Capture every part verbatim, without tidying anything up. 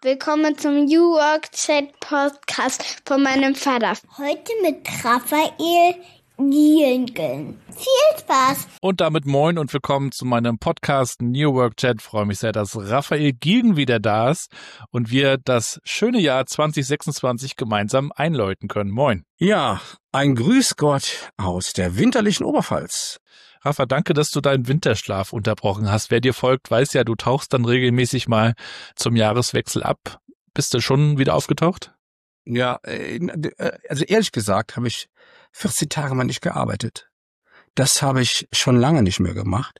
Willkommen zum New Work Chat Podcast von meinem Vater. Heute mit Raphael Gilgen. Viel Spaß! Und damit moin und willkommen zu meinem Podcast New Work Chat. Ich freue mich sehr, dass Raphael Gilgen wieder da ist und wir das schöne Jahr zwanzig sechsundzwanzig gemeinsam einläuten können. Moin. Ja, ein Grüß Gott aus der winterlichen Oberpfalz. Rafa, danke, dass du deinen Winterschlaf unterbrochen hast. Wer dir folgt, weiß ja, du tauchst dann regelmäßig mal zum Jahreswechsel ab. Bist du schon wieder aufgetaucht? Ja, also ehrlich gesagt habe ich vierzehn Tage mal nicht gearbeitet. Das habe ich schon lange nicht mehr gemacht.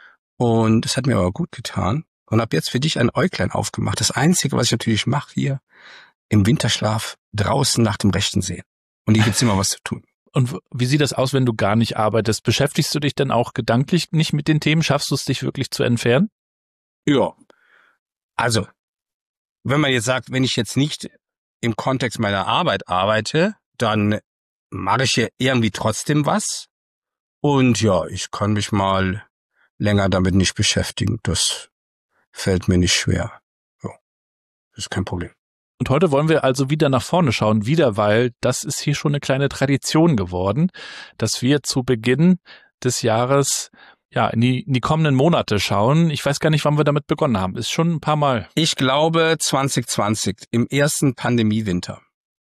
Und das hat mir aber gut getan. Und habe jetzt für dich ein Äuglein aufgemacht. Das Einzige, was ich natürlich mache hier im Winterschlaf, draußen nach dem Rechten sehen. Und hier gibt's immer was zu tun. Und wie sieht das aus, wenn du gar nicht arbeitest? Beschäftigst du dich denn auch gedanklich nicht mit den Themen? Schaffst du es, dich wirklich zu entfernen? Ja, also, wenn man jetzt sagt, wenn ich jetzt nicht im Kontext meiner Arbeit arbeite, dann mache ich ja irgendwie trotzdem was. Und ja, ich kann mich mal länger damit nicht beschäftigen. Das fällt mir nicht schwer. Ja, das ist kein Problem. Und heute wollen wir also wieder nach vorne schauen, wieder, weil das ist hier schon eine kleine Tradition geworden, dass wir zu Beginn des Jahres ja in die, in die kommenden Monate schauen. Ich weiß gar nicht, wann wir damit begonnen haben. Ist schon ein paar Mal. Ich glaube zwanzig zwanzig, im ersten Pandemiewinter.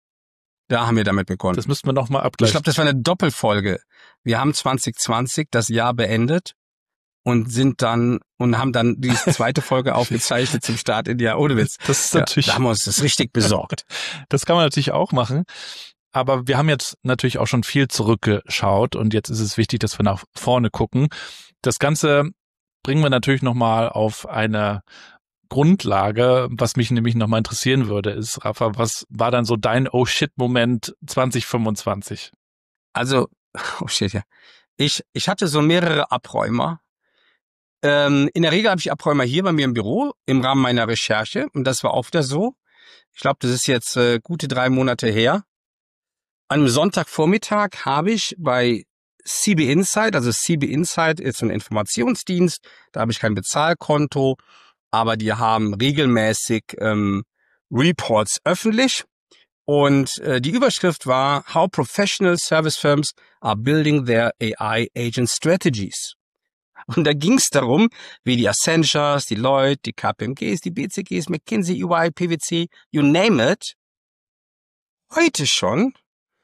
Da haben wir damit begonnen. Das müssten wir noch mal abgleichen. Ich glaube, das war eine Doppelfolge. Wir haben zwanzig zwanzig das Jahr beendet und sind dann und haben dann die zweite Folge aufgezeichnet zum Start in die Jahr. Ohne Witz. Das ist natürlich. Ja, da haben wir uns das richtig besorgt. Das kann man natürlich auch machen. Aber wir haben jetzt natürlich auch schon viel zurückgeschaut und jetzt ist es wichtig, dass wir nach vorne gucken. Das Ganze bringen wir natürlich nochmal auf eine Grundlage. Was mich nämlich nochmal interessieren würde, ist, Rafa, was war dann so dein Oh-Shit-Moment zwanzig fünfundzwanzig? Also, oh shit, ja. Ich, ich hatte so mehrere Abräumer. Ähm, in der Regel habe ich Abräumer hier bei mir im Büro im Rahmen meiner Recherche und das war auch wieder so. Ich glaube, das ist jetzt äh, gute drei Monate her. An einem Sonntagvormittag habe ich bei C B Insight, also C B Insight ist ein Informationsdienst, da habe ich kein Bezahlkonto, aber die haben regelmäßig ähm, Reports öffentlich und äh, die Überschrift war How Professional Service Firms are Building Their A I Agent Strategies. Und da ging es darum, wie die Accentures, die Deloitte, die K P M Gs, die B C Gs, McKinsey, E Y, P W C, you name it, heute schon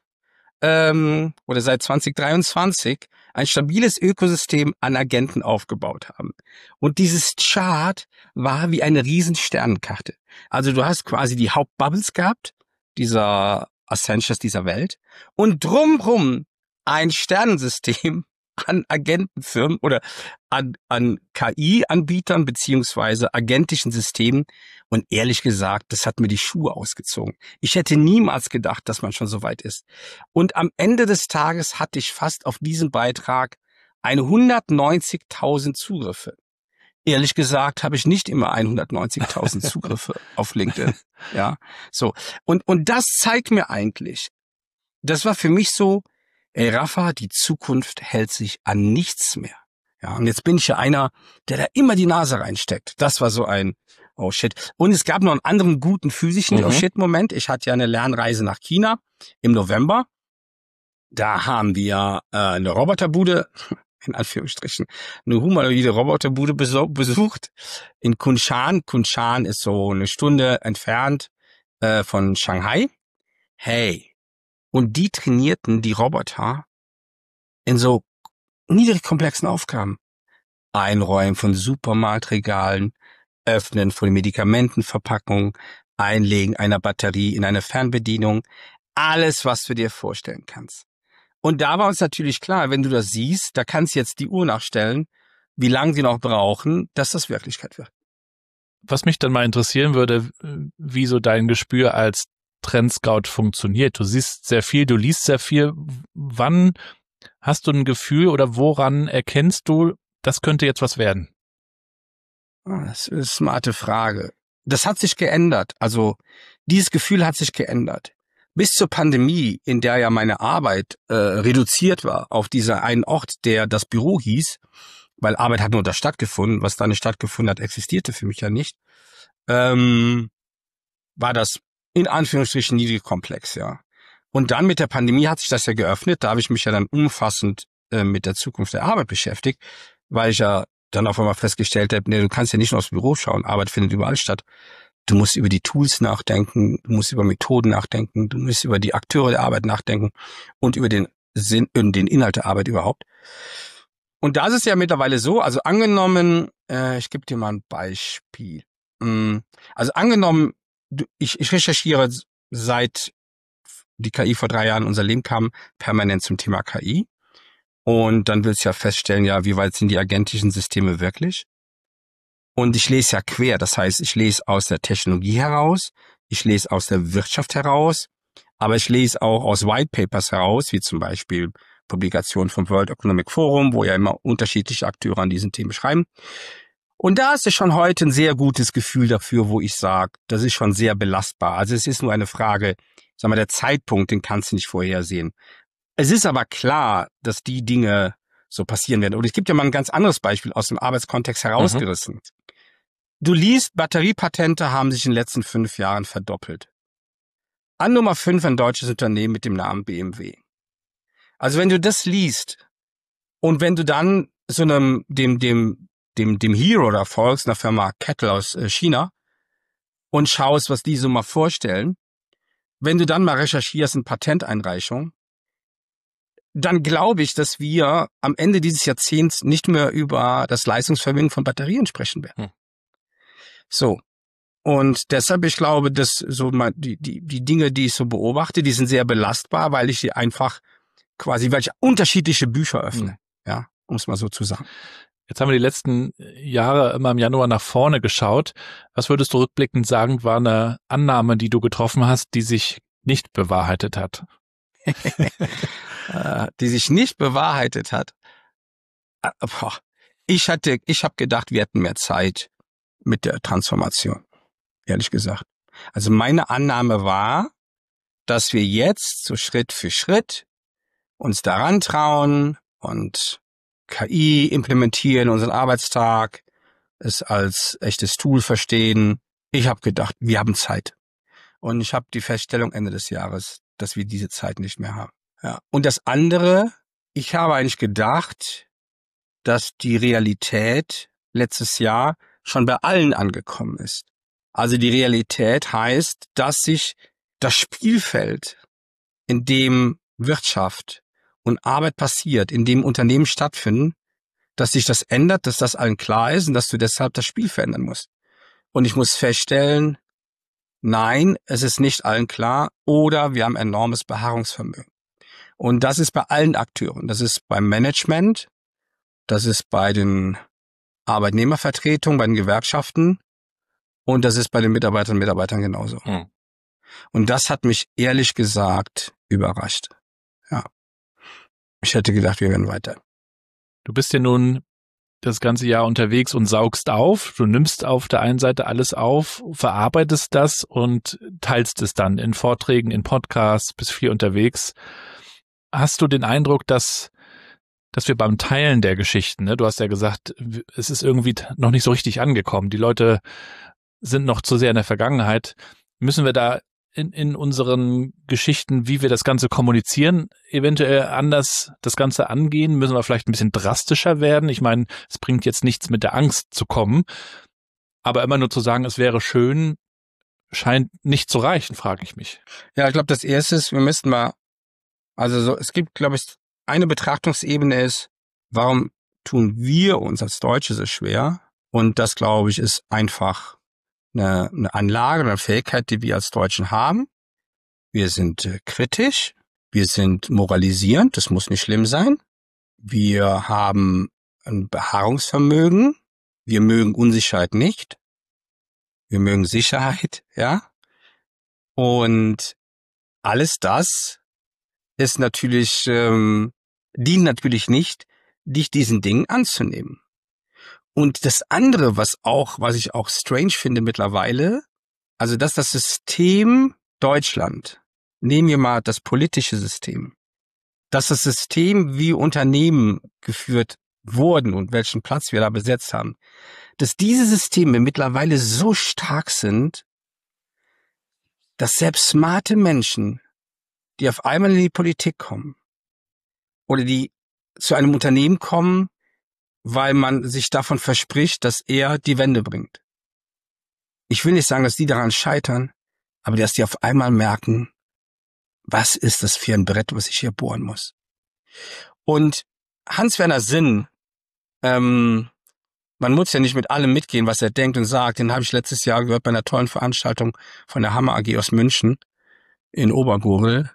ähm, oder seit zwanzig dreiundzwanzig ein stabiles Ökosystem an Agenten aufgebaut haben. Und dieses Chart war wie eine riesen Sternenkarte. Also du hast quasi die Hauptbubbles gehabt, dieser Accentures dieser Welt, und drumrum ein Sternensystem an Agentenfirmen oder an, an K I-Anbietern beziehungsweise agentischen Systemen. Und ehrlich gesagt, das hat mir die Schuhe ausgezogen. Ich hätte niemals gedacht, dass man schon so weit ist. Und am Ende des Tages hatte ich fast auf diesen Beitrag hundertneunzigtausend Zugriffe. Ehrlich gesagt habe ich nicht immer hundertneunzigtausend Zugriffe auf LinkedIn. Ja, so. Und, und das zeigt mir eigentlich, das war für mich so, ey Rafa, die Zukunft hält sich an nichts mehr. Ja, und jetzt bin ich ja einer, der da immer die Nase reinsteckt. Das war so ein Oh shit. Und es gab noch einen anderen guten physischen Mhm. Oh shit Moment. Ich hatte ja eine Lernreise nach China im November. Da haben wir äh, eine Roboterbude, in Anführungsstrichen, eine humanoide Roboterbude beso- besucht in Kunshan. Kunshan ist so eine Stunde entfernt äh, von Shanghai. Hey. Und die trainierten die Roboter in so niedrig komplexen Aufgaben. Einräumen von Supermarktregalen, Öffnen von Medikamentenverpackungen, Einlegen einer Batterie in eine Fernbedienung. Alles, was du dir vorstellen kannst. Und da war uns natürlich klar, wenn du das siehst, da kannst du jetzt die Uhr nachstellen, wie lange sie noch brauchen, dass das Wirklichkeit wird. Was mich dann mal interessieren würde, wie so dein Gespür als Trendscout funktioniert. Du siehst sehr viel, du liest sehr viel. Wann hast du ein Gefühl oder woran erkennst du, das könnte jetzt was werden? Das ist eine smarte Frage. Das hat sich geändert. Also dieses Gefühl hat sich geändert. Bis zur Pandemie, in der ja meine Arbeit äh, reduziert war auf dieser einen Ort, der das Büro hieß, weil Arbeit hat nur da stattgefunden, was da nicht stattgefunden hat, existierte für mich ja nicht. Ähm, war das in Anführungsstrichen niedrig komplex, ja. Und dann mit der Pandemie hat sich das ja geöffnet. Da habe ich mich ja dann umfassend äh, mit der Zukunft der Arbeit beschäftigt, weil ich ja dann auf einmal festgestellt habe, nee, du kannst ja nicht nur aufs Büro schauen, Arbeit findet überall statt. Du musst über die Tools nachdenken, du musst über Methoden nachdenken, du musst über die Akteure der Arbeit nachdenken und über den Sinn, den Inhalt der Arbeit überhaupt. Und da ist es ja mittlerweile so, also angenommen, äh, ich gebe dir mal ein Beispiel. Also angenommen, ich, ich recherchiere seit die K I vor drei Jahren in unser Leben kam, permanent zum Thema K I. Und dann willst du ja feststellen, ja, wie weit sind die agentischen Systeme wirklich? Und ich lese ja quer, das heißt, ich lese aus der Technologie heraus, ich lese aus der Wirtschaft heraus, aber ich lese auch aus White Papers heraus, wie zum Beispiel Publikationen vom World Economic Forum, wo ja immer unterschiedliche Akteure an diesen Themen schreiben. Und da ist es schon heute ein sehr gutes Gefühl dafür, wo ich sage, das ist schon sehr belastbar. Also es ist nur eine Frage, sag mal, der Zeitpunkt, den kannst du nicht vorhersehen. Es ist aber klar, dass die Dinge so passieren werden. Und ich gebe dir mal ein ganz anderes Beispiel aus dem Arbeitskontext herausgerissen. Mhm. Du liest, Batteriepatente haben sich in den letzten fünf Jahren verdoppelt. An Nummer fünf ein deutsches Unternehmen mit dem Namen B M W. Also wenn du das liest und wenn du dann so einem, dem, dem, dem, dem Hero da folgst, einer Firma Kettle aus China und schaust, was die so mal vorstellen, wenn du dann mal recherchierst in Patenteinreichung, dann glaube ich, dass wir am Ende dieses Jahrzehnts nicht mehr über das Leistungsvermögen von Batterien sprechen werden. Hm. So. Und deshalb, ich glaube, dass so mal die, die, die Dinge, die ich so beobachte, die sind sehr belastbar, weil ich sie einfach quasi, weil ich unterschiedliche Bücher öffne. Hm. Ja, um es mal so zu sagen. Jetzt haben wir die letzten Jahre immer im Januar nach vorne geschaut. Was würdest du rückblickend sagen, war eine Annahme, die du getroffen hast, die sich nicht bewahrheitet hat? Die sich nicht bewahrheitet hat. Ich hatte, ich habe gedacht, wir hätten mehr Zeit mit der Transformation. Ehrlich gesagt. Also meine Annahme war, dass wir jetzt so Schritt für Schritt uns daran trauen und K I implementieren, unseren Arbeitstag, es als echtes Tool verstehen. Ich habe gedacht, wir haben Zeit. Und ich habe die Feststellung Ende des Jahres, dass wir diese Zeit nicht mehr haben. Ja. Und das andere, ich habe eigentlich gedacht, dass die Realität letztes Jahr schon bei allen angekommen ist. Also die Realität heißt, dass sich das Spielfeld, in dem Wirtschaft und Arbeit passiert, in dem Unternehmen stattfinden, dass sich das ändert, dass das allen klar ist und dass du deshalb das Spiel verändern musst. Und ich muss feststellen, nein, es ist nicht allen klar oder wir haben enormes Beharrungsvermögen. Und das ist bei allen Akteuren. Das ist beim Management, das ist bei den Arbeitnehmervertretungen, bei den Gewerkschaften und das ist bei den Mitarbeiterinnen und Mitarbeitern genauso. Hm. Und das hat mich ehrlich gesagt überrascht. Ja. Ich hätte gedacht, wir werden weiter. Du bist ja nun das ganze Jahr unterwegs und saugst auf. Du nimmst auf der einen Seite alles auf, verarbeitest das und teilst es dann in Vorträgen, in Podcasts, bist viel unterwegs. Hast du den Eindruck, dass dass wir beim Teilen der Geschichten, ne, du hast ja gesagt, es ist irgendwie noch nicht so richtig angekommen. Die Leute sind noch zu sehr in der Vergangenheit. Müssen wir da in, in unseren Geschichten, wie wir das Ganze kommunizieren, eventuell anders das Ganze angehen? Müssen wir vielleicht ein bisschen drastischer werden? Ich meine, es bringt jetzt nichts mit der Angst zu kommen, aber immer nur zu sagen, es wäre schön, scheint nicht zu reichen, frage ich mich. Ja, ich glaube, das Erste ist, wir müssten mal, also so, es gibt, glaube ich, eine Betrachtungsebene ist, warum tun wir uns als Deutsche so schwer? Und das, glaube ich, ist einfach eine, eine Anlage, eine Fähigkeit, die wir als Deutschen haben. Wir sind äh, kritisch, wir sind moralisierend, das muss nicht schlimm sein. Wir haben ein Beharrungsvermögen, wir mögen Unsicherheit nicht, wir mögen Sicherheit, ja. Und alles das ist natürlich, ähm, dient natürlich nicht, dich diesen Dingen anzunehmen. Und das andere, was auch, was ich auch strange finde mittlerweile, also dass das System Deutschland, nehmen wir mal das politische System, dass das System, wie Unternehmen geführt wurden und welchen Platz wir da besetzt haben, dass diese Systeme mittlerweile so stark sind, dass selbst smarte Menschen, die auf einmal in die Politik kommen oder die zu einem Unternehmen kommen, weil man sich davon verspricht, dass er die Wende bringt. Ich will nicht sagen, dass die daran scheitern, aber dass die auf einmal merken, was ist das für ein Brett, was ich hier bohren muss. Und Hans-Werner Sinn, ähm, man muss ja nicht mit allem mitgehen, was er denkt und sagt. Den habe ich letztes Jahr gehört bei einer tollen Veranstaltung von der Hammer A G aus München in Obergurgel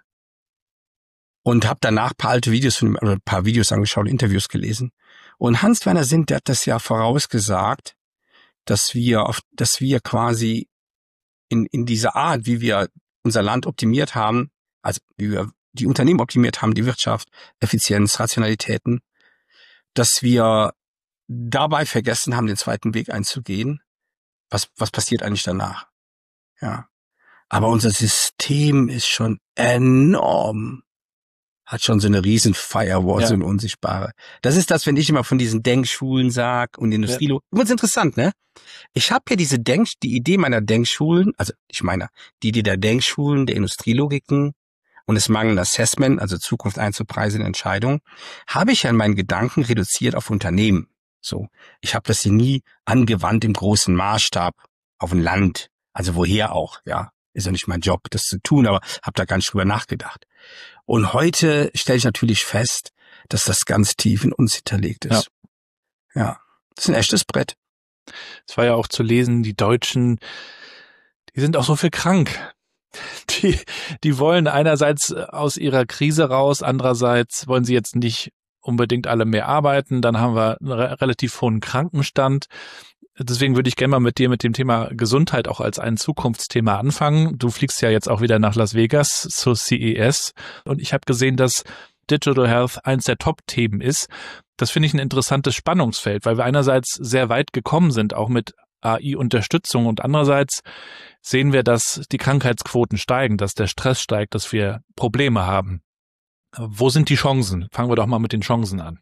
und habe danach ein paar alte Videos von ihm, oder ein paar Videos angeschaut, Interviews gelesen. Und Hans-Werner Sinn, der hat das ja vorausgesagt, dass wir auf, dass wir quasi in in dieser Art, wie wir unser Land optimiert haben, also wie wir die Unternehmen optimiert haben, die Wirtschaft, Effizienz, Rationalitäten, dass wir dabei vergessen haben, den zweiten Weg einzugehen. Was, was passiert eigentlich danach? Ja. Aber unser System ist schon enorm. Hat schon so eine riesen Firewall, ja. So eine unsichtbare. Das ist das, wenn ich immer von diesen Denkschulen sag und Industrielo. Ja. Übrigens interessant, ne? Ich habe ja diese Denk, die Idee meiner Denkschulen, also ich meine, die Idee der Denkschulen, der Industrielogiken und des mangelnden Assessment, also Zukunft einzupreisen in Entscheidungen, habe ich ja in meinen Gedanken reduziert auf Unternehmen. So, ich habe das hier nie angewandt im großen Maßstab auf ein Land, also woher auch, ja, ist ja nicht mein Job, das zu tun, aber habe da gar nicht drüber nachgedacht. Und heute stelle ich natürlich fest, dass das ganz tief in uns hinterlegt ist. Ja, ja, das ist ein echtes Brett. Es war ja auch zu lesen, die Deutschen, die sind auch so viel krank. Die, die wollen einerseits aus ihrer Krise raus, andererseits wollen sie jetzt nicht unbedingt alle mehr arbeiten, dann haben wir einen relativ hohen Krankenstand. Deswegen würde ich gerne mal mit dir mit dem Thema Gesundheit auch als ein Zukunftsthema anfangen. Du fliegst ja jetzt auch wieder nach Las Vegas zur C E S und ich habe gesehen, dass Digital Health eins der Top-Themen ist. Das finde ich ein interessantes Spannungsfeld, weil wir einerseits sehr weit gekommen sind, auch mit A I-Unterstützung und andererseits sehen wir, dass die Krankheitsquoten steigen, dass der Stress steigt, dass wir Probleme haben. Wo sind die Chancen? Fangen wir doch mal mit den Chancen an.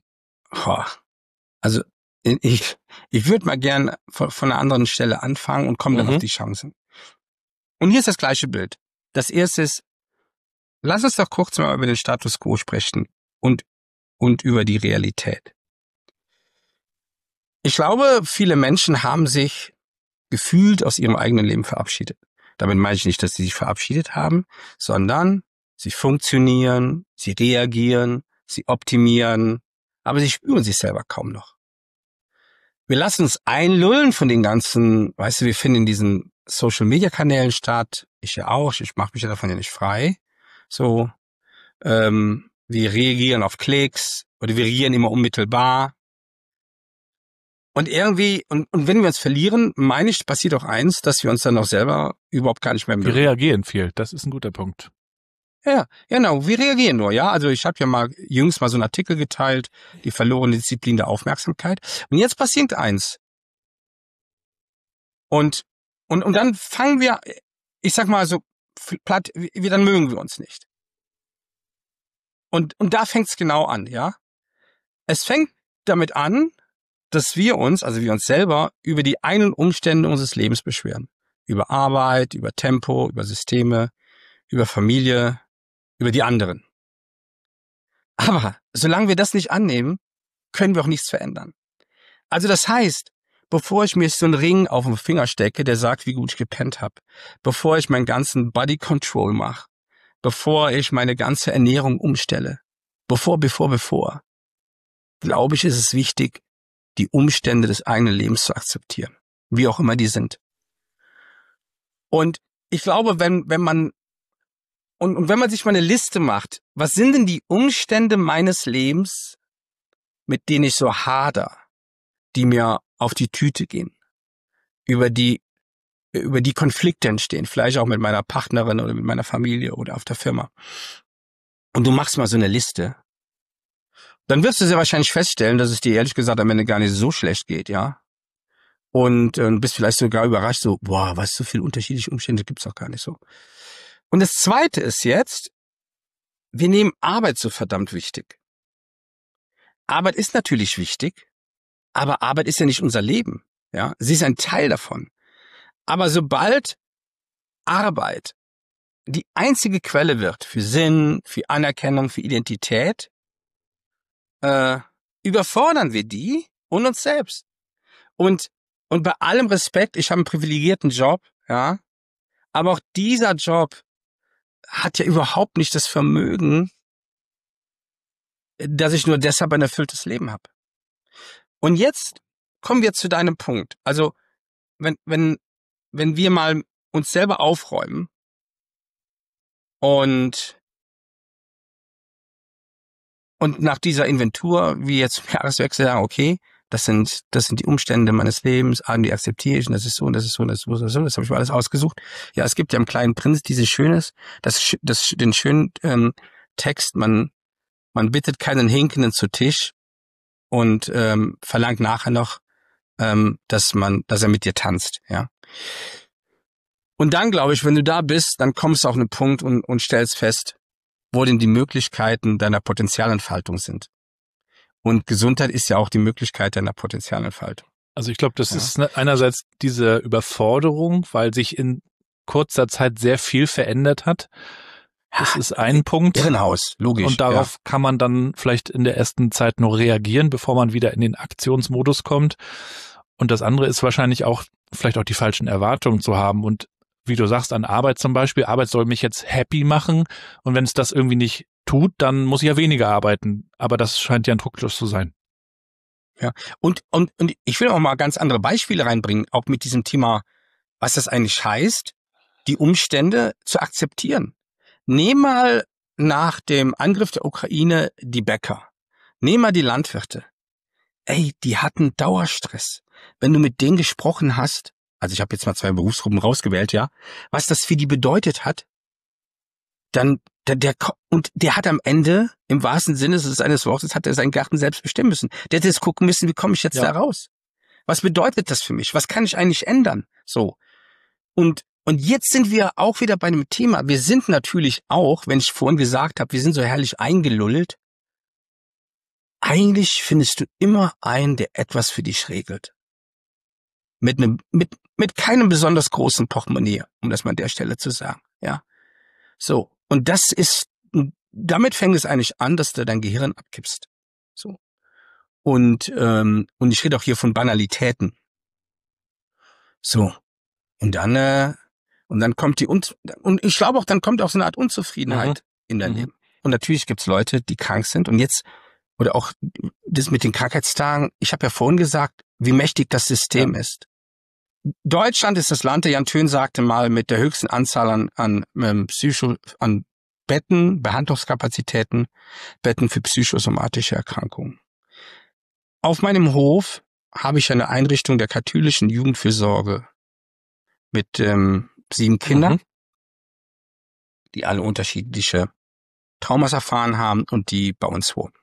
Also ich, ich würde mal gern von, von einer anderen Stelle anfangen und komme dann Mhm. auf die Chancen. Und hier ist das gleiche Bild. Das erste ist, lass uns doch kurz mal über den Status quo sprechen und, und über die Realität. Ich glaube, viele Menschen haben sich gefühlt aus ihrem eigenen Leben verabschiedet. Damit meine ich nicht, dass sie sich verabschiedet haben, sondern sie funktionieren, sie reagieren, sie optimieren, aber sie spüren sich selber kaum noch. Wir lassen uns einlullen von den ganzen, weißt du, wir finden in diesen Social-Media-Kanälen statt, ich ja auch, ich mache mich ja davon ja nicht frei, so, ähm, wir reagieren auf Klicks oder wir reagieren immer unmittelbar. Und irgendwie, und, und wenn wir uns verlieren, meine ich, passiert auch eins, dass wir uns dann auch selber überhaupt gar nicht mehr Wir mögen. reagieren viel, das ist ein guter Punkt. Ja, genau, wir reagieren nur, ja. Also ich habe ja mal jüngst mal so einen Artikel geteilt, die verlorene Disziplin der Aufmerksamkeit. Und jetzt passiert eins. Und, und, und dann fangen wir, ich sag mal so platt, wir, dann mögen wir uns nicht. Und, und da fängt's genau an, ja. Es fängt damit an, dass wir uns, also wir uns selber, über die einen Umstände unseres Lebens beschweren. Über Arbeit, über Tempo, über Systeme, über Familie, über die anderen. Aber solange wir das nicht annehmen, können wir auch nichts verändern. Also das heißt, bevor ich mir so einen Ring auf den Finger stecke, der sagt, wie gut ich gepennt habe, bevor ich meinen ganzen Body Control mache, bevor ich meine ganze Ernährung umstelle, bevor, bevor, bevor, glaube ich, ist es wichtig, die Umstände des eigenen Lebens zu akzeptieren, wie auch immer die sind. Und ich glaube, wenn, wenn man Und, und wenn man sich mal eine Liste macht, was sind denn die Umstände meines Lebens, mit denen ich so hader, die mir auf die Tüte gehen, über die, über die Konflikte entstehen, vielleicht auch mit meiner Partnerin oder mit meiner Familie oder auf der Firma. Und du machst mal so eine Liste, dann wirst du sehr wahrscheinlich feststellen, dass es dir ehrlich gesagt am Ende gar nicht so schlecht geht, ja. Und äh, bist vielleicht sogar überrascht, so, boah, was, so viele unterschiedliche Umstände gibt's auch gar nicht so. Und das Zweite ist jetzt, wir nehmen Arbeit so verdammt wichtig. Arbeit ist natürlich wichtig, aber Arbeit ist ja nicht unser Leben. Ja, sie ist ein Teil davon. Aber sobald Arbeit die einzige Quelle wird für Sinn, für Anerkennung, für Identität, äh, überfordern wir die und uns selbst. Und, und bei allem Respekt, ich habe einen privilegierten Job, ja, aber auch dieser Job hat ja überhaupt nicht das Vermögen, dass ich nur deshalb ein erfülltes Leben habe. Und jetzt kommen wir zu deinem Punkt. Also, wenn, wenn, wenn wir mal uns selber aufräumen und, und nach dieser Inventur, wie jetzt zum Jahreswechsel sagen, okay, das sind, das sind die Umstände meines Lebens, die akzeptiere ich, und das ist so, und das ist so, und das ist so, das ist so, das habe ich mir alles ausgesucht. Ja, es gibt ja im Kleinen Prinz dieses schönes, das, das, den schönen ähm, Text, man, man bittet keinen Hinkenden zu Tisch und ähm, verlangt nachher noch, ähm, dass man, dass er mit dir tanzt, ja. Und dann, glaube ich, wenn du da bist, dann kommst du auf einen Punkt und, und stellst fest, wo denn die Möglichkeiten deiner Potenzialentfaltung sind. Und Gesundheit ist ja auch die Möglichkeit deiner Potenzialentfaltung. Also ich glaube, das Ja. ist einerseits diese Überforderung, weil sich in kurzer Zeit sehr viel verändert hat. Das ist ein Punkt. Irrenhaus, logisch. Und darauf ja. kann man dann vielleicht in der ersten Zeit noch reagieren, bevor man wieder in den Aktionsmodus kommt. Und das andere ist wahrscheinlich auch, vielleicht auch die falschen Erwartungen zu haben. Und wie du sagst, an Arbeit zum Beispiel, Arbeit soll mich jetzt happy machen. Und wenn es das irgendwie nicht tut, dann muss ich ja weniger arbeiten. Aber das scheint ja ein Trugschluss zu sein. Ja, und, und, und ich will auch mal ganz andere Beispiele reinbringen, auch mit diesem Thema, was das eigentlich heißt, die Umstände zu akzeptieren. Nehm mal nach dem Angriff der Ukraine die Bäcker. Nehm mal die Landwirte. Ey, die hatten Dauerstress. Wenn du mit denen gesprochen hast, also ich habe jetzt mal zwei Berufsgruppen rausgewählt, ja, was das für die bedeutet hat, dann der, der und der hat am Ende, im wahrsten Sinne eines Wortes, hat er seinen Garten selbst bestimmen müssen. Der hätte jetzt gucken müssen, wie komme ich jetzt Ja. da raus? Was bedeutet das für mich? Was kann ich eigentlich ändern? So. Und und jetzt sind wir auch wieder bei einem Thema. Wir sind natürlich auch, wenn ich vorhin gesagt habe, wir sind so herrlich eingelullt. Eigentlich findest du immer einen, der etwas für dich regelt. Mit einem, mit, mit keinem besonders großen Portemonnaie, um das mal an der Stelle zu sagen, ja. So. Und das ist, damit fängt es eigentlich an, dass du dein Gehirn abkippst. So. Und, ähm, und ich rede auch hier von Banalitäten. So. Und dann, äh, und dann kommt die, Un- und ich glaube auch, dann kommt auch so eine Art Unzufriedenheit Mhm. in dein Mhm. Leben. Und natürlich gibt's Leute, die krank sind und jetzt, oder auch das mit den Krankheitstagen, ich habe ja vorhin gesagt, wie mächtig das System Ja. ist. Deutschland ist das Land, der Jan Thön sagte mal, mit der höchsten Anzahl an, an, ähm, Psycho, an Betten, Behandlungskapazitäten, Betten für psychosomatische Erkrankungen. Auf meinem Hof habe ich eine Einrichtung der katholischen Jugendfürsorge mit ähm, sieben Kindern, Mhm. die alle unterschiedliche Traumas erfahren haben und die bei uns wohnen.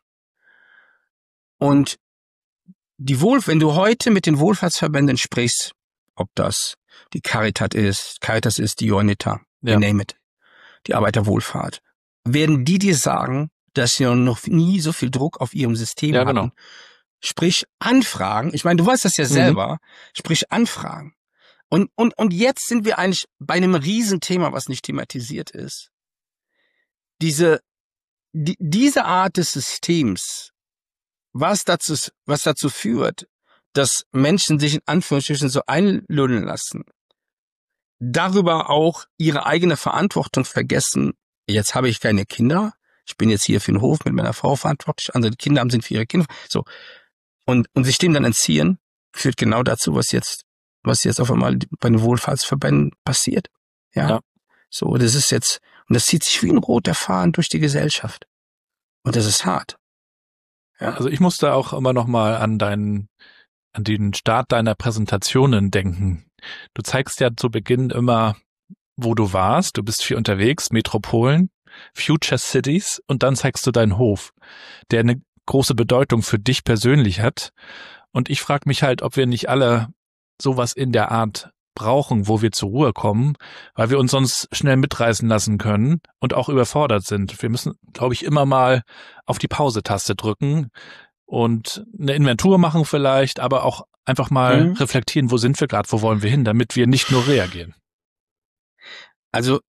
Und die Wohl, wenn du heute mit den Wohlfahrtsverbänden sprichst, ob das die Caritas ist, Caritas ist die Johanniter, Ja. you name it, die Arbeiterwohlfahrt, werden die dir sagen, dass sie noch nie so viel Druck auf ihrem System Ja, hatten. genau. Sprich Anfragen, ich meine, du weißt das ja Mhm. selber, sprich Anfragen. Und, und, und jetzt sind wir eigentlich bei einem Riesenthema, was nicht thematisiert ist. Diese, die, diese Art des Systems, was dazu, was dazu führt, dass Menschen sich in Anführungsstrichen so einlullen lassen, darüber auch ihre eigene Verantwortung vergessen. Jetzt habe ich keine Kinder, ich bin jetzt hier für den Hof mit meiner Frau verantwortlich, andere Kinder haben sind für ihre Kinder, so. Und, und sich dem dann entziehen, führt genau dazu, was jetzt, was jetzt auf einmal bei den Wohlfahrtsverbänden passiert. Ja. Ja. So, das ist jetzt, und das zieht sich wie ein roter Faden durch die Gesellschaft. Und das ist hart. Ja. Also ich musste auch immer noch mal an deinen, an den Start deiner Präsentationen denken. Du zeigst ja zu Beginn immer, wo du warst. Du bist viel unterwegs, Metropolen, Future Cities, und dann zeigst du deinen Hof, der eine große Bedeutung für dich persönlich hat. Und ich frage mich halt, ob wir nicht alle sowas in der Art brauchen, wo wir zur Ruhe kommen, weil wir uns sonst schnell mitreißen lassen können und auch überfordert sind. Wir müssen, glaube ich, immer mal auf die Pause-Taste drücken und eine Inventur machen vielleicht, aber auch einfach mal Mhm. reflektieren, wo sind wir gerade, wo wollen wir hin, damit wir nicht nur reagieren. Also ich,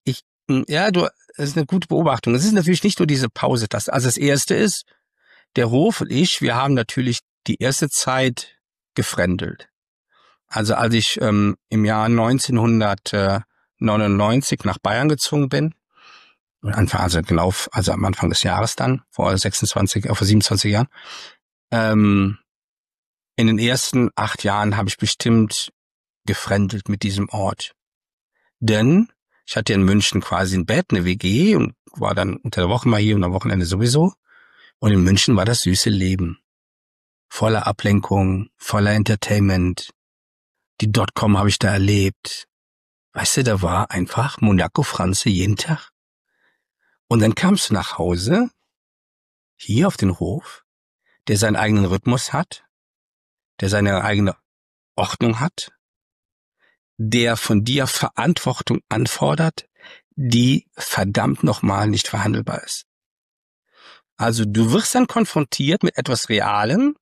Ja, du, das ist eine gute Beobachtung. Es ist natürlich nicht nur diese Pause-Taste. Also das erste ist, der Hof und ich, wir haben natürlich die erste Zeit gefremdelt. Also als ich ähm, im Jahr neunzehnhundertneunundneunzig nach Bayern gezogen bin, Anfang, also genau, also am Anfang des Jahres dann, vor sechsundzwanzig, vor siebenundzwanzig Jahren, ähm, in den ersten acht Jahren habe ich bestimmt gefremdelt mit diesem Ort. Denn ich hatte in München quasi ein Bett, eine W G und war dann unter der Woche mal hier und am Wochenende sowieso. Und in München war das süße Leben. Voller Ablenkung, voller Entertainment. Die Dotcom habe ich da erlebt. Weißt du, da war einfach Monaco Franze jeden Tag. Und dann kamst du nach Hause, hier auf den Hof, der seinen eigenen Rhythmus hat, der seine eigene Ordnung hat, der von dir Verantwortung anfordert, die verdammt nochmal nicht verhandelbar ist. Also du wirst dann konfrontiert mit etwas Realem,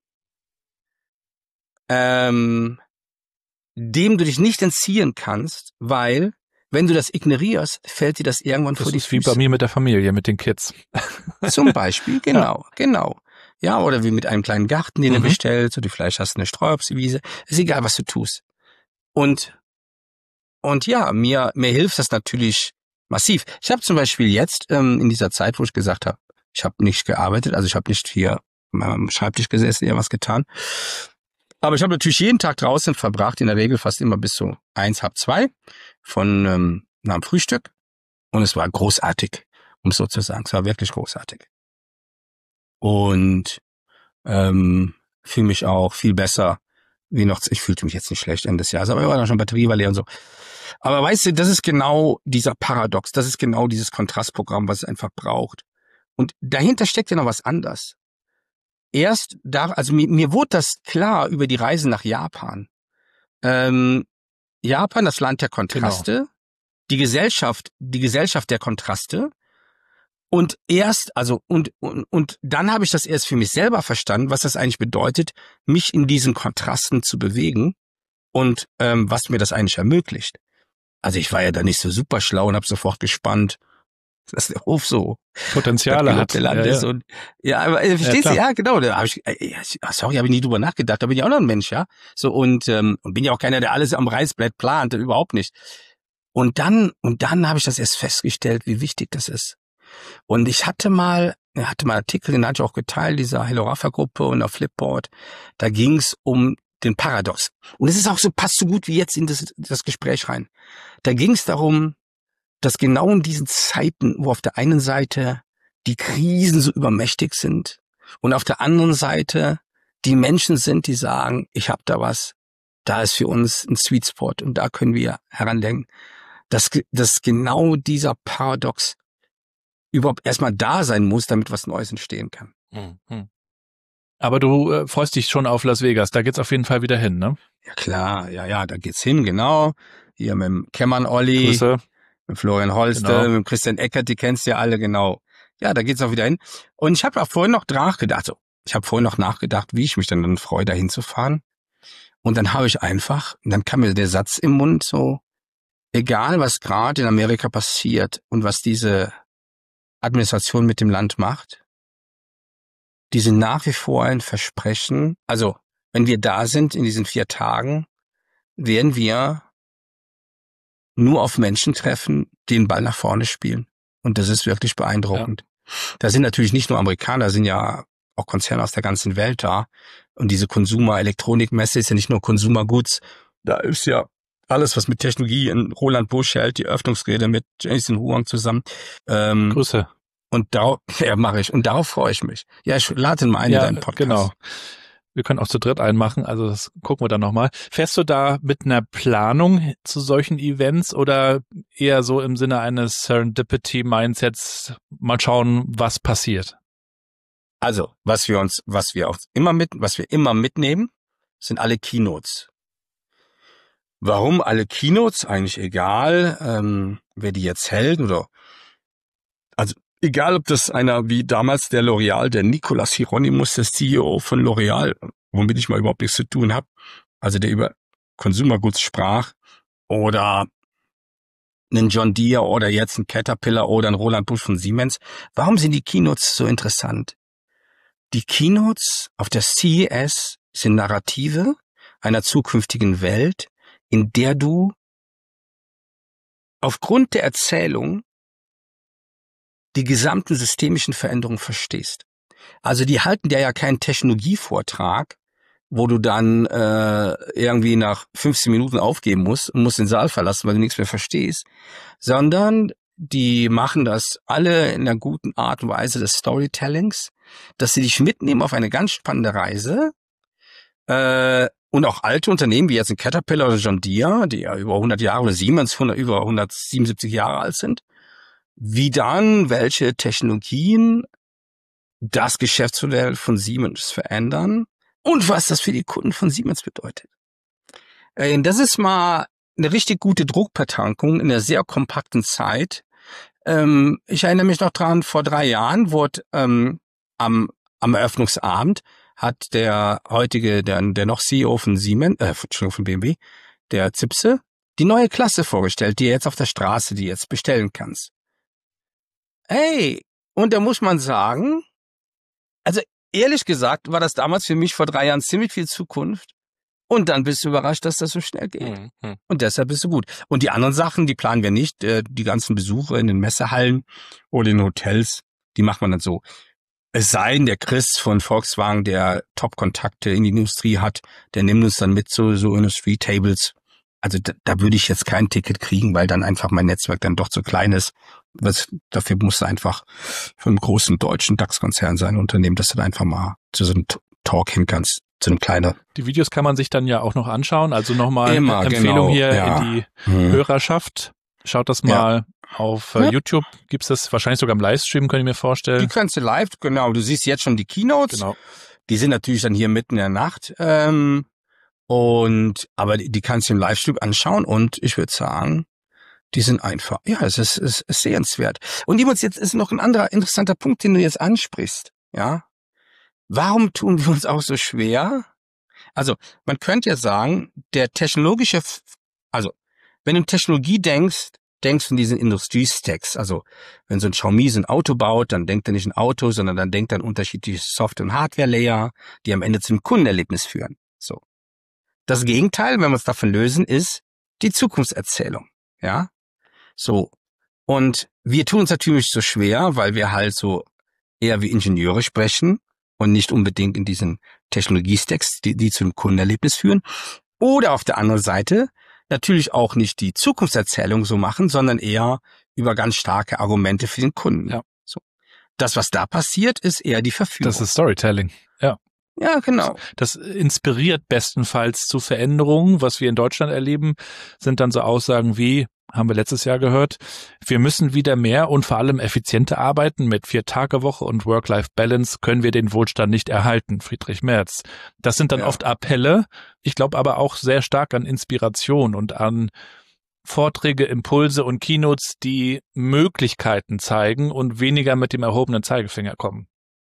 ähm, dem du dich nicht entziehen kannst, weil, wenn du das ignorierst, fällt dir das irgendwann das vor die ist Füße. Wie bei mir mit der Familie, mit den Kids. Zum Beispiel, genau, ja. genau. Ja, oder wie mit einem kleinen Garten, den mhm. du bestellst, oder vielleicht hast du eine Streuobstwiese. Ist egal, was du tust. Und Und ja, mir mir hilft das natürlich massiv. Ich habe zum Beispiel jetzt ähm, in dieser Zeit, wo ich gesagt habe, ich habe nicht gearbeitet, also ich habe nicht hier am Schreibtisch gesessen, irgendwas getan. Aber ich habe natürlich jeden Tag draußen verbracht, in der Regel fast immer bis so eins, halb zwei von ähm, nach dem Frühstück. Und es war großartig, um es so zu sagen. Es war wirklich großartig. Und ähm, fühle mich auch viel besser wie noch, ich fühlte mich jetzt nicht schlecht Ende des Jahres, aber ich war noch schon Batterie war leer und so. Aber weißt du, das ist genau dieser Paradox, das ist genau dieses Kontrastprogramm, was es einfach braucht. Und dahinter steckt ja noch was anderes. Erst da, also mir, mir wurde das klar über die Reise nach Japan. Ähm, Japan, das Land der Kontraste, genau. die Gesellschaft, die Gesellschaft der Kontraste. Und erst, also und und und dann habe ich das erst für mich selber verstanden, was das eigentlich bedeutet, mich in diesen Kontrasten zu bewegen und ähm, was mir das eigentlich ermöglicht. Also ich war ja da nicht so super schlau und habe sofort gespannt, dass der Hof so Potenziale hat. Land ja, ist ja. Und ja, aber äh, verstehst ja, du? Ja, genau. Da habe ich, äh, sorry, habe ich nie drüber nachgedacht. Da bin ich auch noch ein Mensch, ja. So und ähm, und bin ja auch keiner, der alles am Reißbrett plant, überhaupt nicht. Und dann und dann habe ich das erst festgestellt, wie wichtig das ist. Und ich hatte mal, er hatte mal einen Artikel, den hatte ich auch geteilt, dieser Hello Rafa Gruppe und auf Flipboard. Da ging es um den Paradox. Und es ist auch so, passt so gut wie jetzt in das, das Gespräch rein. Da ging es darum, dass genau in diesen Zeiten, wo auf der einen Seite die Krisen so übermächtig sind und auf der anderen Seite die Menschen sind, die sagen, ich habe da was, da ist für uns ein Sweet Spot und da können wir herandenken, dass, dass genau dieser Paradox überhaupt erstmal da sein muss, damit was Neues entstehen kann. Mhm. Aber du äh, freust dich schon auf Las Vegas, da geht's auf jeden Fall wieder hin, ne? Ja klar, ja, ja, da geht's hin, genau. Hier mit dem Kämmern-Olli, Grüße. mit Florian Holste, Genau. mit dem Christian Eckert, die kennst du ja alle, genau. Ja, da geht's auch wieder hin. Und ich habe auch vorhin noch nachgedacht, also ich habe vorhin noch nachgedacht, wie ich mich dann, dann freue, da hinzufahren. Und dann habe ich einfach, dann kam mir der Satz im Mund so, egal was gerade in Amerika passiert und was diese Administration mit dem Land macht, die sind nach wie vor ein Versprechen. Also, wenn wir da sind in diesen vier Tagen, werden wir nur auf Menschen treffen, die den Ball nach vorne spielen. Und das ist wirklich beeindruckend. Ja. Da sind natürlich nicht nur Amerikaner, da sind ja auch Konzerne aus der ganzen Welt da. Und diese Consumer-Elektronikmesse ist ja nicht nur Consumer Goods. Da ist ja alles, was mit Technologie in Roland Busch hält, die Eröffnungsrede mit Jason Huang zusammen. Ähm, Grüße. Und darauf, ja, mache ich. Und darauf freue ich mich. Ja, ich lade ihn mal ein ja, in deinen Podcast. Genau. Wir können auch zu dritt einen machen, also das gucken wir dann nochmal. Fährst du da mit einer Planung zu solchen Events oder eher so im Sinne eines Serendipity-Mindsets, mal schauen, was passiert? Also, was wir uns, was wir auch immer mit, was wir immer mitnehmen, sind alle Keynotes. Warum alle Keynotes? Eigentlich egal, ähm, wer die jetzt hält oder, also, egal, ob das einer wie damals der L'Oreal, der Nicolas Hieronymus, der C E O von L'Oreal, womit ich mal überhaupt nichts zu tun habe, also der über Consumer Goods sprach, oder einen John Deere oder jetzt ein Caterpillar oder ein Roland Busch von Siemens. Warum sind die Keynotes so interessant? Die Keynotes auf der C E S sind Narrative einer zukünftigen Welt, in der du aufgrund der Erzählung die gesamten systemischen Veränderungen verstehst. Also die halten dir ja keinen Technologievortrag, wo du dann äh, irgendwie nach fünfzehn Minuten aufgeben musst und musst den Saal verlassen, weil du nichts mehr verstehst, sondern die machen das alle in einer guten Art und Weise des Storytellings, dass sie dich mitnehmen auf eine ganz spannende Reise. Äh, und auch alte Unternehmen, wie jetzt ein Caterpillar oder John Deere, die ja über hundert Jahre, oder Siemens hundert, über hundertsiebenundsiebzig Jahre alt sind, wie dann welche Technologien das Geschäftsmodell von Siemens verändern und was das für die Kunden von Siemens bedeutet. Äh, das ist mal eine richtig gute Druckbetankung in einer sehr kompakten Zeit. Ähm, ich erinnere mich noch dran, vor drei Jahren wurde ähm, am, am Eröffnungsabend hat der heutige, der, der noch C E O von Siemens, äh, Entschuldigung, von B M W, der Zipse, die neue Klasse vorgestellt, die jetzt auf der Straße, die jetzt bestellen kannst. Hey, und da muss man sagen, also ehrlich gesagt war das damals für mich vor drei Jahren ziemlich viel Zukunft. Und dann bist du überrascht, dass das so schnell geht. Mhm. Und deshalb bist du gut. Und die anderen Sachen, die planen wir nicht. Die ganzen Besuche in den Messehallen oder in den Hotels, die macht man dann so. Es sei denn, der Chris von Volkswagen, der Top-Kontakte in die Industrie hat, der nimmt uns dann mit zu so Industry-Tables. Also da, da würde ich jetzt kein Ticket kriegen, weil dann einfach mein Netzwerk dann doch zu klein ist. Was, dafür muss einfach von einem großen deutschen DAX-Konzern sein, Unternehmen, dass du da einfach mal zu so einem Talk hin kannst. Zu einem kleinen. Die Videos kann man sich dann ja auch noch anschauen. Also nochmal eine Empfehlung genau, hier ja. in die hm. Hörerschaft. Schaut das mal ja. auf äh, ja. YouTube. Gibt's das wahrscheinlich sogar im Livestream, könnt ihr mir vorstellen. Die kannst du live, genau. Du siehst jetzt schon die Keynotes. Genau. Die sind natürlich dann hier mitten in der Nacht. Ähm, und aber die, die kannst du im Livestream anschauen. Und ich würde sagen, die sind einfach, ja, es ist, es ist sehenswert. Und Nils, jetzt ist noch ein anderer interessanter Punkt, den du jetzt ansprichst. Ja. Warum tun wir uns auch so schwer? Also, man könnte ja sagen, der technologische, also, wenn du in Technologie denkst, denkst du in diesen Industriestacks. Also, wenn so ein Xiaomi so ein Auto baut, dann denkt er nicht ein Auto, sondern dann denkt er an unterschiedliche Software- und Hardware-Layer, die am Ende zum Kundenerlebnis führen. So. Das Gegenteil, wenn wir uns davon lösen, ist die Zukunftserzählung. Ja. So. Und wir tun uns natürlich so schwer, weil wir halt so eher wie Ingenieure sprechen und nicht unbedingt in diesen Technologiestacks, die, die zum Kundenerlebnis führen. Oder auf der anderen Seite natürlich auch nicht die Zukunftserzählung so machen, sondern eher über ganz starke Argumente für den Kunden. Ja. So. Das, was da passiert, ist eher die Verführung. Das ist Storytelling, ja. Ja, genau. Das inspiriert bestenfalls zu Veränderungen. Was wir in Deutschland erleben, sind dann so Aussagen wie, haben wir letztes Jahr gehört, wir müssen wieder mehr und vor allem effizienter arbeiten. Mit Vier-Tage-Woche und Work-Life-Balance können wir den Wohlstand nicht erhalten, Friedrich Merz. Das sind dann ja. oft Appelle, ich glaube aber auch sehr stark an Inspiration und an Vorträge, Impulse und Keynotes, die Möglichkeiten zeigen und weniger mit dem erhobenen Zeigefinger kommen.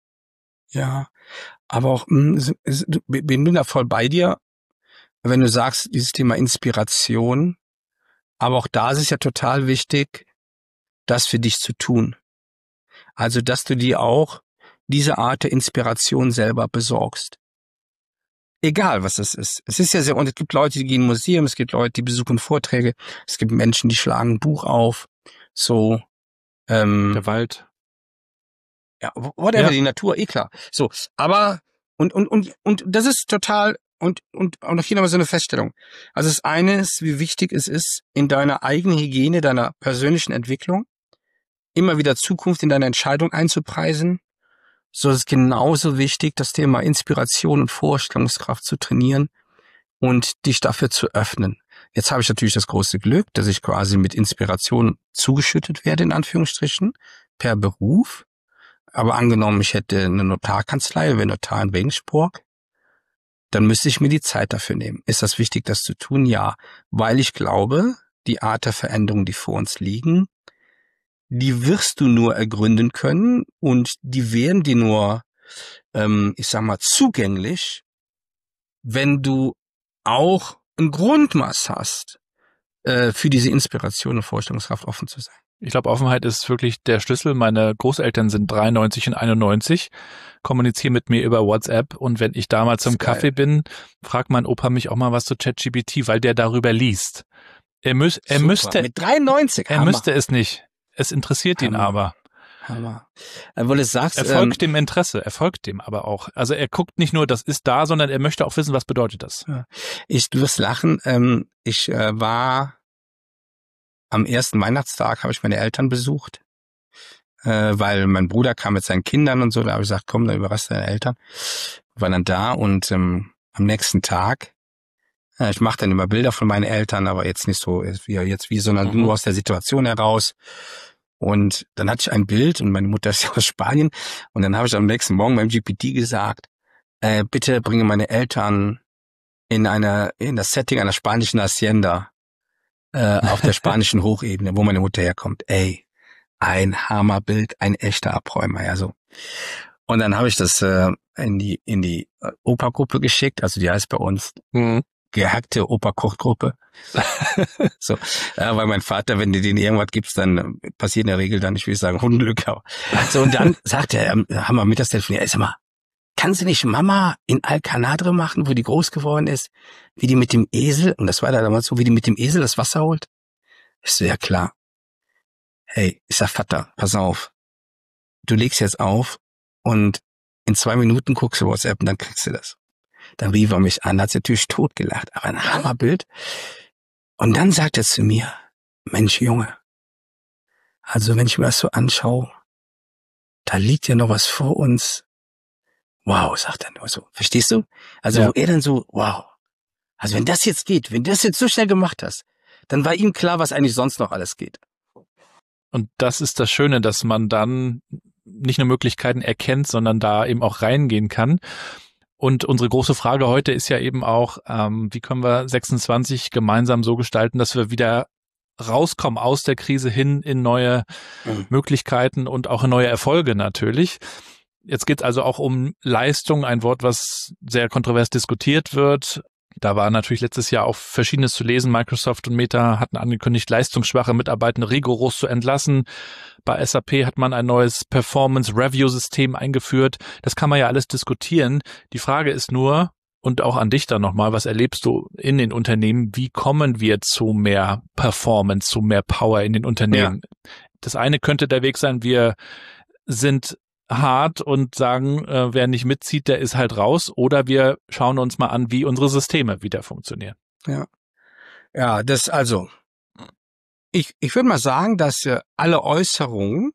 Ja, aber auch, ich bin da voll bei dir, wenn du sagst, dieses Thema Inspiration. Aber auch da ist es ja total wichtig, das für dich zu tun. Also, dass du dir auch diese Art der Inspiration selber besorgst. Egal, was es ist. Es ist ja sehr, und es gibt Leute, die gehen in Museum, es gibt Leute, die besuchen Vorträge, es gibt Menschen, die schlagen ein Buch auf, so, ähm. Der Wald. Ja, whatever, ja. Die Natur, eh klar. So, aber, und, und, und, und das ist total, Und, und auch noch hier nochmal so eine Feststellung. Also das eine ist, wie wichtig es ist, in deiner eigenen Hygiene, deiner persönlichen Entwicklung, immer wieder Zukunft in deine Entscheidung einzupreisen. So ist es genauso wichtig, das Thema Inspiration und Vorstellungskraft zu trainieren und dich dafür zu öffnen. Jetzt habe ich natürlich das große Glück, dass ich quasi mit Inspiration zugeschüttet werde, in Anführungsstrichen, per Beruf. Aber angenommen, ich hätte eine Notarkanzlei, wäre Notar in Regensburg, dann müsste ich mir die Zeit dafür nehmen. Ist das wichtig, das zu tun? Ja, weil ich glaube, die Art der Veränderungen, die vor uns liegen, die wirst du nur ergründen können und die werden dir nur, ähm, ich sag mal, zugänglich, wenn du auch ein Grundmaß hast, äh, für diese Inspiration und Vorstellungskraft offen zu sein. Ich glaube, Offenheit ist wirklich der Schlüssel. Meine Großeltern sind dreiundneunzig und einundneunzig, kommunizieren mit mir über WhatsApp und wenn ich da mal zum Kaffee bin, fragt mein Opa mich auch mal was zu ChatGPT, weil der darüber liest. Er, müß, er Super. müsste, Mit dreiundneunzig, er Hammer. müsste es nicht. Es interessiert ihn Hammer. aber. Hammer. Weil du sagst, Er folgt ähm, dem Interesse, er folgt dem aber auch. Also er guckt nicht nur, das ist da, sondern er möchte auch wissen, was bedeutet das. ich, du wirst lachen, ähm, ich äh, war am ersten Weihnachtstag, habe ich meine Eltern besucht, äh, weil mein Bruder kam mit seinen Kindern und so, da habe ich gesagt, komm, dann überrasch deine Eltern. War dann da und ähm, am nächsten Tag, äh, ich mache dann immer Bilder von meinen Eltern, aber jetzt nicht so wie jetzt wie, sondern Mhm. nur aus der Situation heraus. Und dann hatte ich ein Bild und meine Mutter ist ja aus Spanien und dann habe ich am nächsten Morgen beim G P T gesagt, äh, bitte bringe meine Eltern in eine in das Setting einer spanischen Hacienda äh, auf der spanischen Hochebene, wo meine Mutter herkommt. Ey, ein Hammerbild, ein echter Abräumer, ja so. Und dann habe ich das äh, in die in die äh, Opergruppe geschickt, also die heißt bei uns Mhm. gehackte Operkochgruppe. So, äh, weil mein Vater, wenn du denen irgendwas gibst, dann äh, passiert in der Regel dann, ich will sagen, Unglück. So, und dann sagt er, ähm, haben wir mittags telefoniert, ey, sag mal, kannst du nicht Mama in Alcanadre machen, wo die groß geworden ist, wie die mit dem Esel, und das war da damals so, wie die mit dem Esel das Wasser holt? Ich so, ja klar. Hey, ich sag, Vater, pass auf, du legst jetzt auf und in zwei Minuten guckst du WhatsApp und dann kriegst du das. Dann rief er mich an, hat sich natürlich totgelacht, aber ein Hammerbild. Und dann sagt er zu mir, Mensch Junge, also wenn ich mir das so anschaue, da liegt ja noch was vor uns. Wow, sagt er nur so. Verstehst du? Also Ja. wo er dann so, wow. Also wenn das jetzt geht, wenn du das jetzt so schnell gemacht hast, dann war ihm klar, was eigentlich sonst noch alles geht. Und das ist das Schöne, dass man dann nicht nur Möglichkeiten erkennt, sondern da eben auch reingehen kann. Und unsere große Frage heute ist ja eben auch, ähm, wie können wir sechsundzwanzig gemeinsam so gestalten, dass wir wieder rauskommen aus der Krise hin in neue Mhm. Möglichkeiten und auch in neue Erfolge natürlich. Jetzt geht es also auch um Leistung, ein Wort, was sehr kontrovers diskutiert wird. Da war natürlich letztes Jahr auch Verschiedenes zu lesen. Microsoft und Meta hatten angekündigt, leistungsschwache Mitarbeiter rigoros zu entlassen. Bei S A P hat man ein neues Performance-Review-System eingeführt. Das kann man ja alles diskutieren. Die Frage ist nur, und auch an dich dann nochmal, was erlebst du in den Unternehmen? Wie kommen wir zu mehr Performance, zu mehr Power in den Unternehmen? Ja. Das eine könnte der Weg sein, wir sind hart und sagen, äh, wer nicht mitzieht, der ist halt raus. Oder wir schauen uns mal an, wie unsere Systeme wieder funktionieren. Ja, ja, das also, ich ich würde mal sagen, dass äh, alle Äußerungen,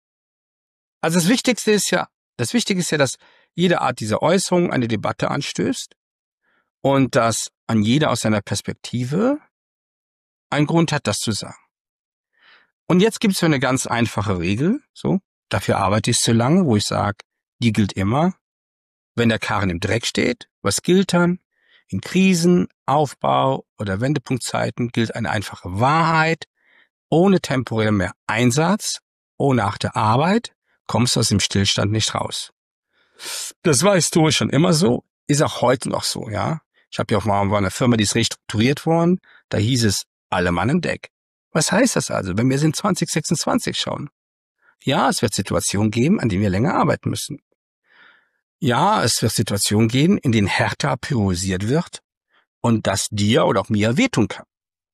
also das Wichtigste ist ja, das Wichtige ist ja, dass jede Art dieser Äußerung eine Debatte anstößt und dass an jeder aus seiner Perspektive einen Grund hat, das zu sagen. Und jetzt gibt es so eine ganz einfache Regel, so, dafür arbeite ich so lange, wo ich sage, die gilt immer, wenn der Karren im Dreck steht, was gilt dann? In Krisen, Aufbau oder Wendepunktzeiten gilt eine einfache Wahrheit, ohne temporären mehr Einsatz, ohne harte Arbeit, kommst du aus dem Stillstand nicht raus. Das war historisch schon immer so, ist auch heute noch so, ja. Ich habe ja auch mal war eine Firma, die ist restrukturiert worden, da hieß es, alle Mann im Deck. Was heißt das also, wenn wir in zwanzig sechsundzwanzig schauen? Ja, es wird Situationen geben, an denen wir länger arbeiten müssen. Ja, es wird Situationen geben, in denen härter priorisiert wird und das dir oder auch mir wehtun kann.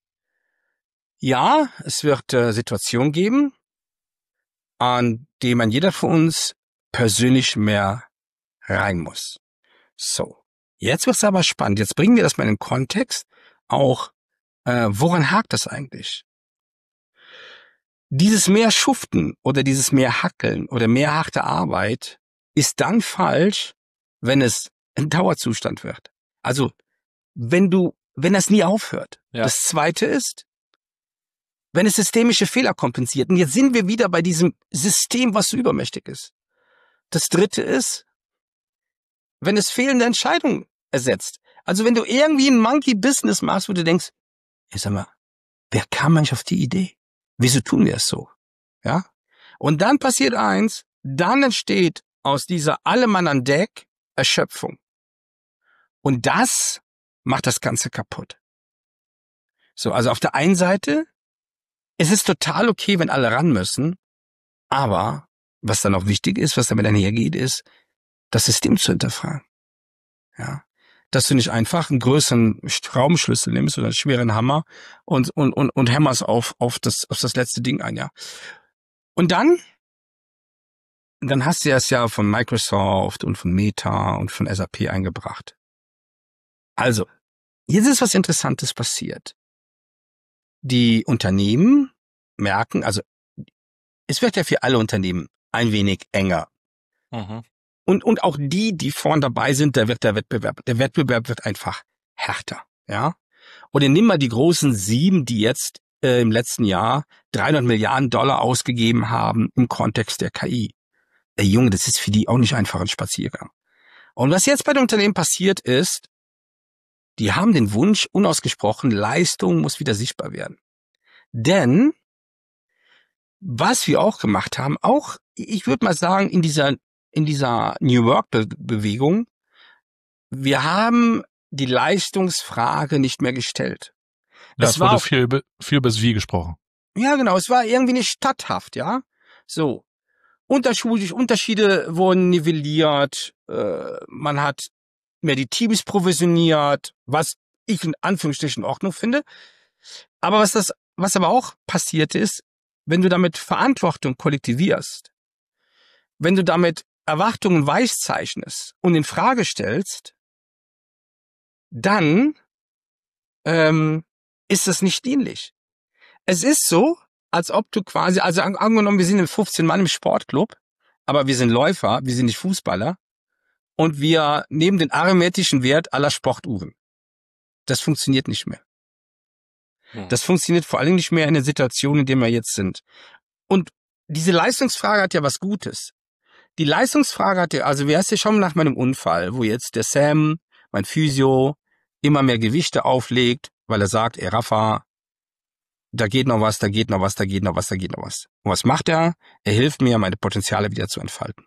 Ja, es wird äh, Situationen geben, an denen man jeder von uns persönlich mehr rein muss. So, jetzt wird's aber spannend. Jetzt bringen wir das mal in den Kontext, auch äh, woran hakt das eigentlich? Dieses mehr Schuften oder dieses mehr Hackeln oder mehr harte Arbeit ist dann falsch, wenn es ein Dauerzustand wird. Also, wenn du, wenn das nie aufhört. Ja. Das Zweite ist, wenn es systemische Fehler kompensiert. Und jetzt sind wir wieder bei diesem System, was so übermächtig ist. Das Dritte ist, wenn es fehlende Entscheidungen ersetzt. Also wenn du irgendwie ein Monkey-Business machst, wo du denkst, ich sag mal, wer kam eigentlich auf die Idee? Wieso tun wir es so? Ja? Und dann passiert eins, dann entsteht aus dieser alle Mann an Deck Erschöpfung. Und das macht das Ganze kaputt. So, also auf der einen Seite, es ist total okay, wenn alle ran müssen, aber was dann auch wichtig ist, was damit einhergeht, ist, das System zu hinterfragen. Ja, dass du nicht einfach einen größeren Schraubenschlüssel nimmst oder einen schweren Hammer und und und und hämmerst auf auf das auf das letzte Ding ein, ja. Und dann dann hast du es ja von Microsoft und von Meta und von S A P eingebracht. Also, jetzt ist was Interessantes passiert. Die Unternehmen merken, also es wird ja für alle Unternehmen ein wenig enger. Mhm. Und, und auch die, die vorn dabei sind, da wird der Wettbewerb, der Wettbewerb wird einfach härter, ja. Oder nimm mal die großen sieben, die jetzt äh, im letzten Jahr dreihundert Milliarden Dollar ausgegeben haben im Kontext der K I. Ey Junge, das ist für die auch nicht einfach ein Spaziergang. Und was jetzt bei den Unternehmen passiert ist, die haben den Wunsch unausgesprochen, Leistung muss wieder sichtbar werden. Denn was wir auch gemacht haben, auch, ich würde mal sagen, in dieser in dieser New Work-Bewegung, wir haben die Leistungsfrage nicht mehr gestellt. Das Es wurde war auch, viel, über- viel über das Wie gesprochen. ja genau, es war irgendwie nicht statthaft, ja. So, unterschiedliche Unterschiede wurden nivelliert, äh, man hat mehr die Teams provisioniert, was ich in Anführungsstrichen in Ordnung finde. Aber was das, was aber auch passiert ist, wenn du damit Verantwortung kollektivierst, wenn du damit Erwartungen weichzeichnest und in Frage stellst, dann ähm, ist das nicht dienlich. Es ist so, als ob du quasi, also an, angenommen, wir sind fünfzehn Mann im Sportclub, aber wir sind Läufer, wir sind nicht Fußballer und wir nehmen den arithmetischen Wert aller Sportuhren. Das funktioniert nicht mehr. Hm. Das funktioniert vor allem nicht mehr in der Situation, in der wir jetzt sind. Und diese Leistungsfrage hat ja was Gutes. Die Leistungsfrage hat ja, also wer ist ja schon nach meinem Unfall, wo jetzt der Sam, mein Physio, immer mehr Gewichte auflegt, weil er sagt, ey Rafa, da geht noch was, da geht noch was, da geht noch was, da geht noch was. Und was macht er? Er hilft mir, meine Potenziale wieder zu entfalten.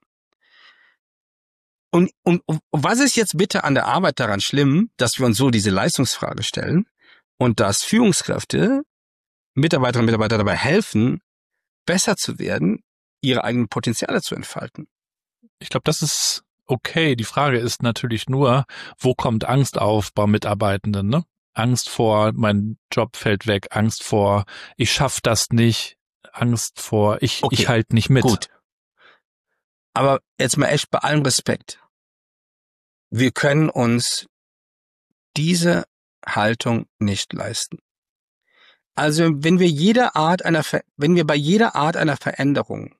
Und, und, und was ist jetzt bitte an der Arbeit daran schlimm, dass wir uns so diese Leistungsfrage stellen und dass Führungskräfte, Mitarbeiterinnen und Mitarbeiter dabei helfen, besser zu werden, ihre eigenen Potenziale zu entfalten? Ich glaube, das ist okay. Die Frage ist natürlich nur, wo kommt Angst auf bei Mitarbeitenden, ne? Angst vor, mein Job fällt weg, Angst vor, ich schaff das nicht, Angst vor, ich, Okay, ich halt nicht mit. Gut. Aber jetzt mal echt bei allem Respekt. Wir können uns diese Haltung nicht leisten. Also wenn wir jede Art einer, Ver- wenn wir bei jeder Art einer Veränderung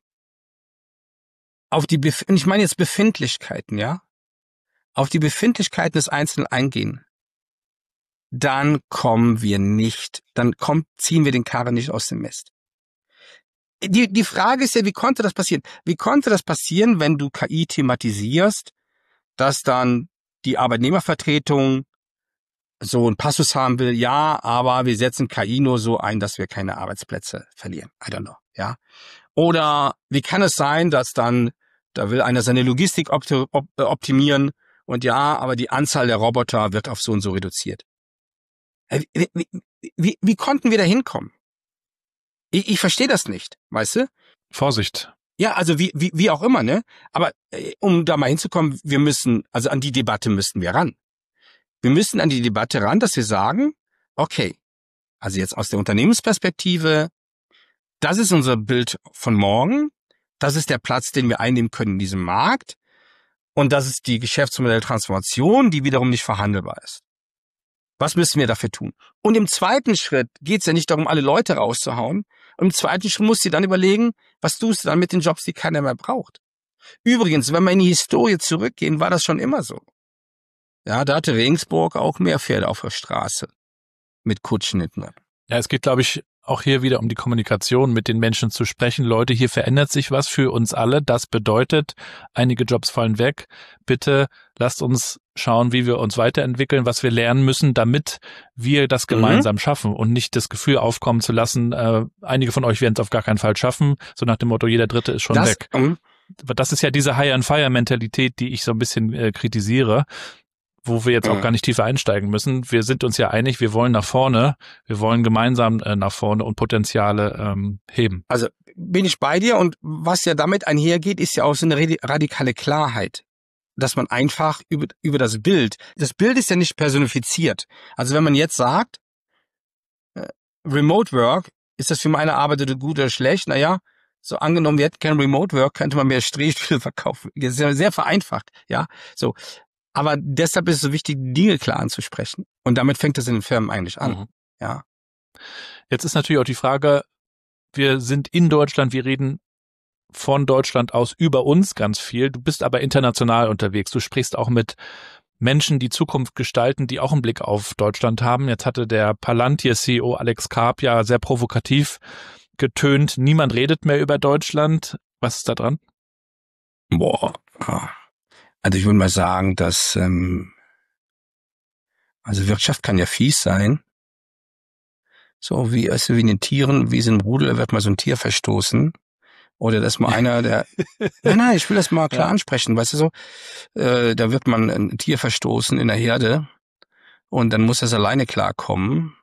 auf die, Bef- und ich meine jetzt Befindlichkeiten, ja, auf die Befindlichkeiten des Einzelnen eingehen, dann kommen wir nicht, dann kommt, ziehen wir den Karren nicht aus dem Mist. Die, die Frage ist ja, wie konnte das passieren? Wie konnte das passieren, wenn du K I thematisierst, dass dann die Arbeitnehmervertretung so einen Passus haben will, ja, aber wir setzen K I nur so ein, dass wir keine Arbeitsplätze verlieren. I don't know, ja. Oder wie kann es sein, dass dann, da will einer seine Logistik opti- op- äh, optimieren und ja, aber die Anzahl der Roboter wird auf so und so reduziert. Wie, wie, wie, wie konnten wir da hinkommen? Ich, ich verstehe das nicht, weißt du? Vorsicht. Ja, also wie, wie, wie auch immer, ne? Aber äh, um da mal hinzukommen, wir müssen, also an die Debatte müssten wir ran. Wir müssen an die Debatte ran, dass wir sagen, okay, also jetzt aus der Unternehmensperspektive, das ist unser Bild von morgen, das ist der Platz, den wir einnehmen können in diesem Markt und das ist die Geschäftsmodelltransformation, die wiederum nicht verhandelbar ist. Was müssen wir dafür tun? Und im zweiten Schritt geht es ja nicht darum, alle Leute rauszuhauen. Und im zweiten Schritt musst du dir dann überlegen, was tust du dann mit den Jobs, die keiner mehr braucht. Übrigens, wenn wir in die Historie zurückgehen, war das schon immer so. Ja, da hatte Regensburg auch mehr Pferde auf der Straße mit Kutschen hinten. Ja, es geht, glaube ich, auch hier wieder um die Kommunikation, mit den Menschen zu sprechen. Leute, hier verändert sich was für uns alle. Das bedeutet, einige Jobs fallen weg. Bitte lasst uns schauen, wie wir uns weiterentwickeln, was wir lernen müssen, damit wir das gemeinsam mhm. schaffen und nicht das Gefühl aufkommen zu lassen, äh, einige von euch werden es auf gar keinen Fall schaffen, so nach dem Motto, jeder Dritte ist schon das, weg. Um, Das ist ja diese High-and-Fire-Mentalität, die ich so ein bisschen äh, kritisiere. wo wir jetzt auch Mhm. gar nicht tiefer einsteigen müssen. Wir sind uns ja einig, wir wollen nach vorne, wir wollen gemeinsam äh, nach vorne und Potenziale ähm, heben. Also bin ich bei dir, und was ja damit einhergeht, ist ja auch so eine radi- radikale Klarheit, dass man einfach über, über das Bild, das Bild ist ja nicht personifiziert. Also wenn man jetzt sagt, äh, Remote Work, ist das für meine Arbeit gut oder schlecht? Naja, so angenommen, wir hätten kein Remote Work, könnte man mehr Drehspiele verkaufen. Das ist ja sehr vereinfacht, ja, so. Aber deshalb ist es so wichtig, Dinge klar anzusprechen. Und damit fängt es in den Firmen eigentlich an, Mhm. ja. Jetzt ist natürlich auch die Frage, wir sind in Deutschland, wir reden von Deutschland aus über uns ganz viel. Du bist aber international unterwegs. Du sprichst auch mit Menschen, die Zukunft gestalten, die auch einen Blick auf Deutschland haben. Jetzt hatte der Palantir-C E O Alex Karp ja sehr provokativ getönt, niemand redet mehr über Deutschland. Was ist da dran? Boah. Also ich würde mal sagen, dass ähm, also Wirtschaft kann ja fies sein. So wie, weißt du, wie in den Tieren, wie es im Rudel, da wird mal so ein Tier verstoßen. Oder dass mal einer, der, nein, nein, ich will das mal klar Ja. ansprechen, weißt du so, äh, da wird man ein Tier verstoßen in der Herde und dann muss das alleine klarkommen.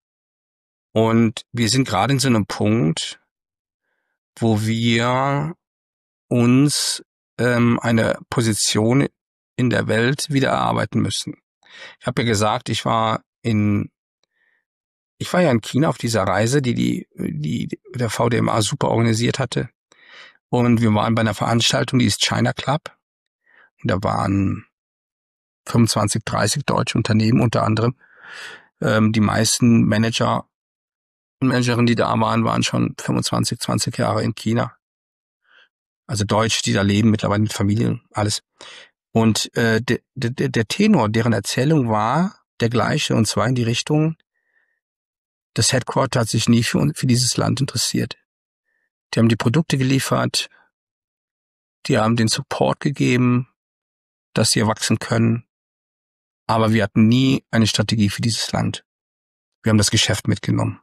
Und wir sind gerade in so einem Punkt, wo wir uns ähm, eine Position in der Welt wieder erarbeiten müssen. Ich habe ja gesagt, ich war in Ich war ja in China auf dieser Reise, die die, die der V D M A super organisiert hatte. Und wir waren bei einer Veranstaltung, die ist China Club. Und da waren fünfundzwanzig, dreißig deutsche Unternehmen unter anderem. Ähm, die meisten Manager und Managerinnen, die da waren, waren schon fünfundzwanzig, zwanzig Jahre in China. Also Deutsche, die da leben, mittlerweile mit Familien, alles. Und äh, der, der, der Tenor, deren Erzählung war der gleiche, und zwar in die Richtung, das Headquarter hat sich nie für, für dieses Land interessiert. Die haben die Produkte geliefert, die haben den Support gegeben, dass sie wachsen können, aber wir hatten nie eine Strategie für dieses Land. Wir haben das Geschäft mitgenommen.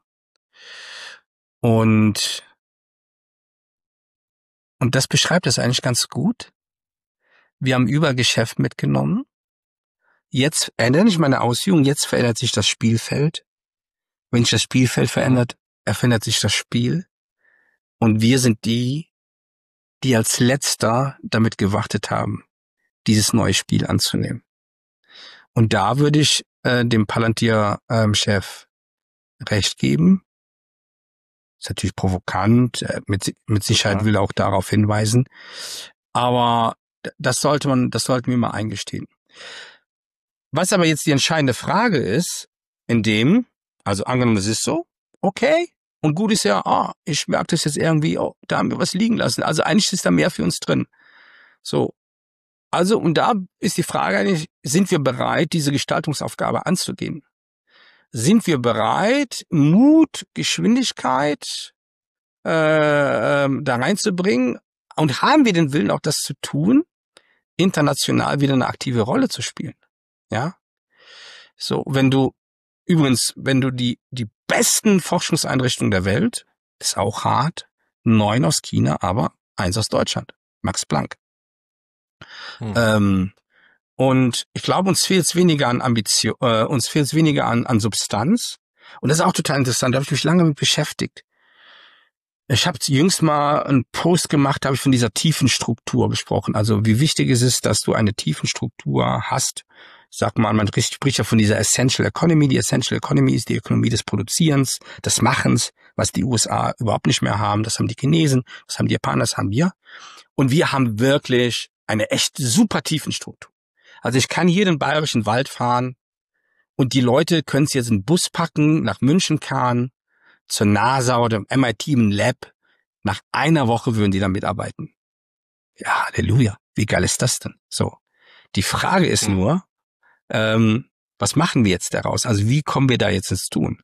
Und, und das beschreibt das eigentlich ganz gut. Wir haben über Geschäft mitgenommen. Jetzt ändere ich meine Ausführung, jetzt verändert sich das Spielfeld. Wenn sich das Spielfeld verändert, verändert sich das Spiel. Und wir sind die, die als Letzter damit gewartet haben, dieses neue Spiel anzunehmen. Und da würde ich äh, dem Palantir-Chef ähm, recht geben. Ist natürlich provokant, äh, mit, mit Sicherheit Total. will er auch darauf hinweisen. Aber das sollte man, das sollten wir mal eingestehen. Was aber jetzt die entscheidende Frage ist, in dem, also angenommen, das ist so, okay, und gut ist ja, ah, ich merke das jetzt irgendwie, oh, da haben wir was liegen lassen. Also eigentlich ist da mehr für uns drin. So. Also, und da ist die Frage eigentlich, sind wir bereit, diese Gestaltungsaufgabe anzugehen? Sind wir bereit, Mut, Geschwindigkeit äh, ähm, da reinzubringen? Und haben wir den Willen, auch das zu tun, international wieder eine aktive Rolle zu spielen? Ja? So, wenn du, übrigens, wenn du die, die besten Forschungseinrichtungen der Welt, ist auch hart, neun aus China, aber eins aus Deutschland, Max Planck. Hm. Ähm, und ich glaube, uns fehlt es weniger an Ambition, äh, uns fehlt es weniger an, an Substanz. Und das ist auch total interessant, da habe ich mich lange mit beschäftigt. Ich habe jüngst mal einen Post gemacht, da habe ich von dieser Tiefenstruktur gesprochen. Also wie wichtig ist es, dass du eine Tiefenstruktur hast. Sag mal, man spricht ja von dieser Essential Economy. Die Essential Economy ist die Ökonomie des Produzierens, des Machens, was die U S A überhaupt nicht mehr haben. Das haben die Chinesen, das haben die Japaner, das haben wir. Und wir haben wirklich eine echt super Tiefenstruktur. Also ich kann hier in den Bayerischen Wald fahren und die Leute können es jetzt in den Bus packen, nach München fahren, zur NASA oder im M I T im Lab. Nach einer Woche würden die da mitarbeiten. Ja, Halleluja. Wie geil ist das denn? So. Die Frage ist Mhm. nur, ähm, was machen wir jetzt daraus? Also wie kommen wir da jetzt ins Tun?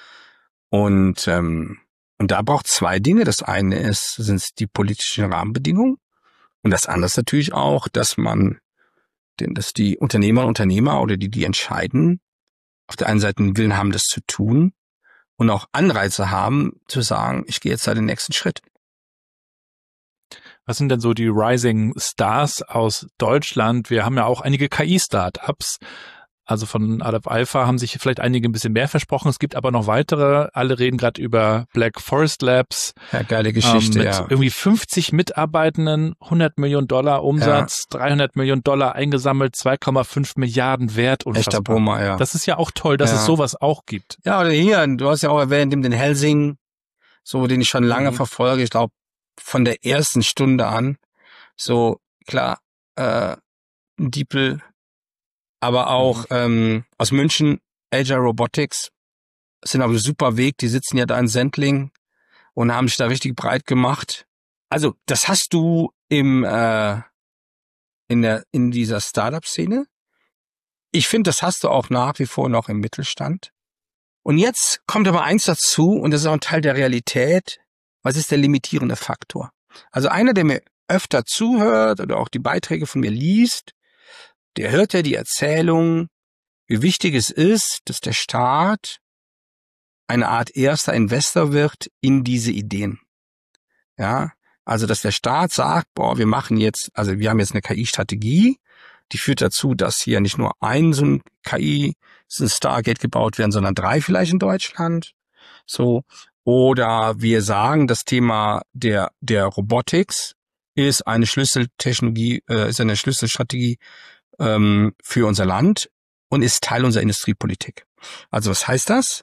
Und, ähm, und da braucht zwei Dinge. Das eine ist, sind die politischen Rahmenbedingungen. Und das andere ist natürlich auch, dass man, dass die Unternehmer und Unternehmer oder die, die entscheiden, auf der einen Seite einen Willen haben, das zu tun und auch Anreize haben, zu sagen, ich gehe jetzt da den nächsten Schritt. Was sind denn so die Rising Stars aus Deutschland? Wir haben ja auch einige K I-Startups. Also von Aleph Alpha haben sich vielleicht einige ein bisschen mehr versprochen. Es gibt aber noch weitere. Alle reden gerade über Black Forest Labs. Ja, geile Geschichte, ähm, mit ja. irgendwie fünfzig Mitarbeitenden, hundert Millionen Dollar Umsatz, ja. dreihundert Millionen Dollar eingesammelt, zwei Komma fünf Milliarden Wert. Unfassbar. Echter Brummer, ja. Das ist ja auch toll, dass ja. es sowas auch gibt. Ja, oder hier, du hast ja auch erwähnt, den Helsing, so den ich schon lange mhm. verfolge. Ich glaube, von der ersten Stunde an. So, klar, äh, Diepel, aber auch mhm. ähm, aus München, Agile Robotics, sind auf einem super Weg. Die sitzen ja da in Sendling und haben sich da richtig breit gemacht. Also, das hast du im äh, in der in dieser Startup-Szene. Ich finde, das hast du auch nach wie vor noch im Mittelstand. Und jetzt kommt aber eins dazu, und das ist auch ein Teil der Realität. Was ist der limitierende Faktor? Also einer, der mir öfter zuhört oder auch die Beiträge von mir liest, der hört ja die Erzählung, wie wichtig es ist, dass der Staat eine Art erster Investor wird in diese Ideen. Ja, also dass der Staat sagt, boah, wir machen jetzt, also wir haben jetzt eine K I-Strategie, die führt dazu, dass hier nicht nur ein so ein K I, so ein Stargate gebaut werden, sondern drei vielleicht in Deutschland. So. Oder wir sagen, das Thema der der Robotics ist eine Schlüsseltechnologie, äh, ist eine Schlüsselstrategie ähm, für unser Land und ist Teil unserer Industriepolitik. Also was heißt das?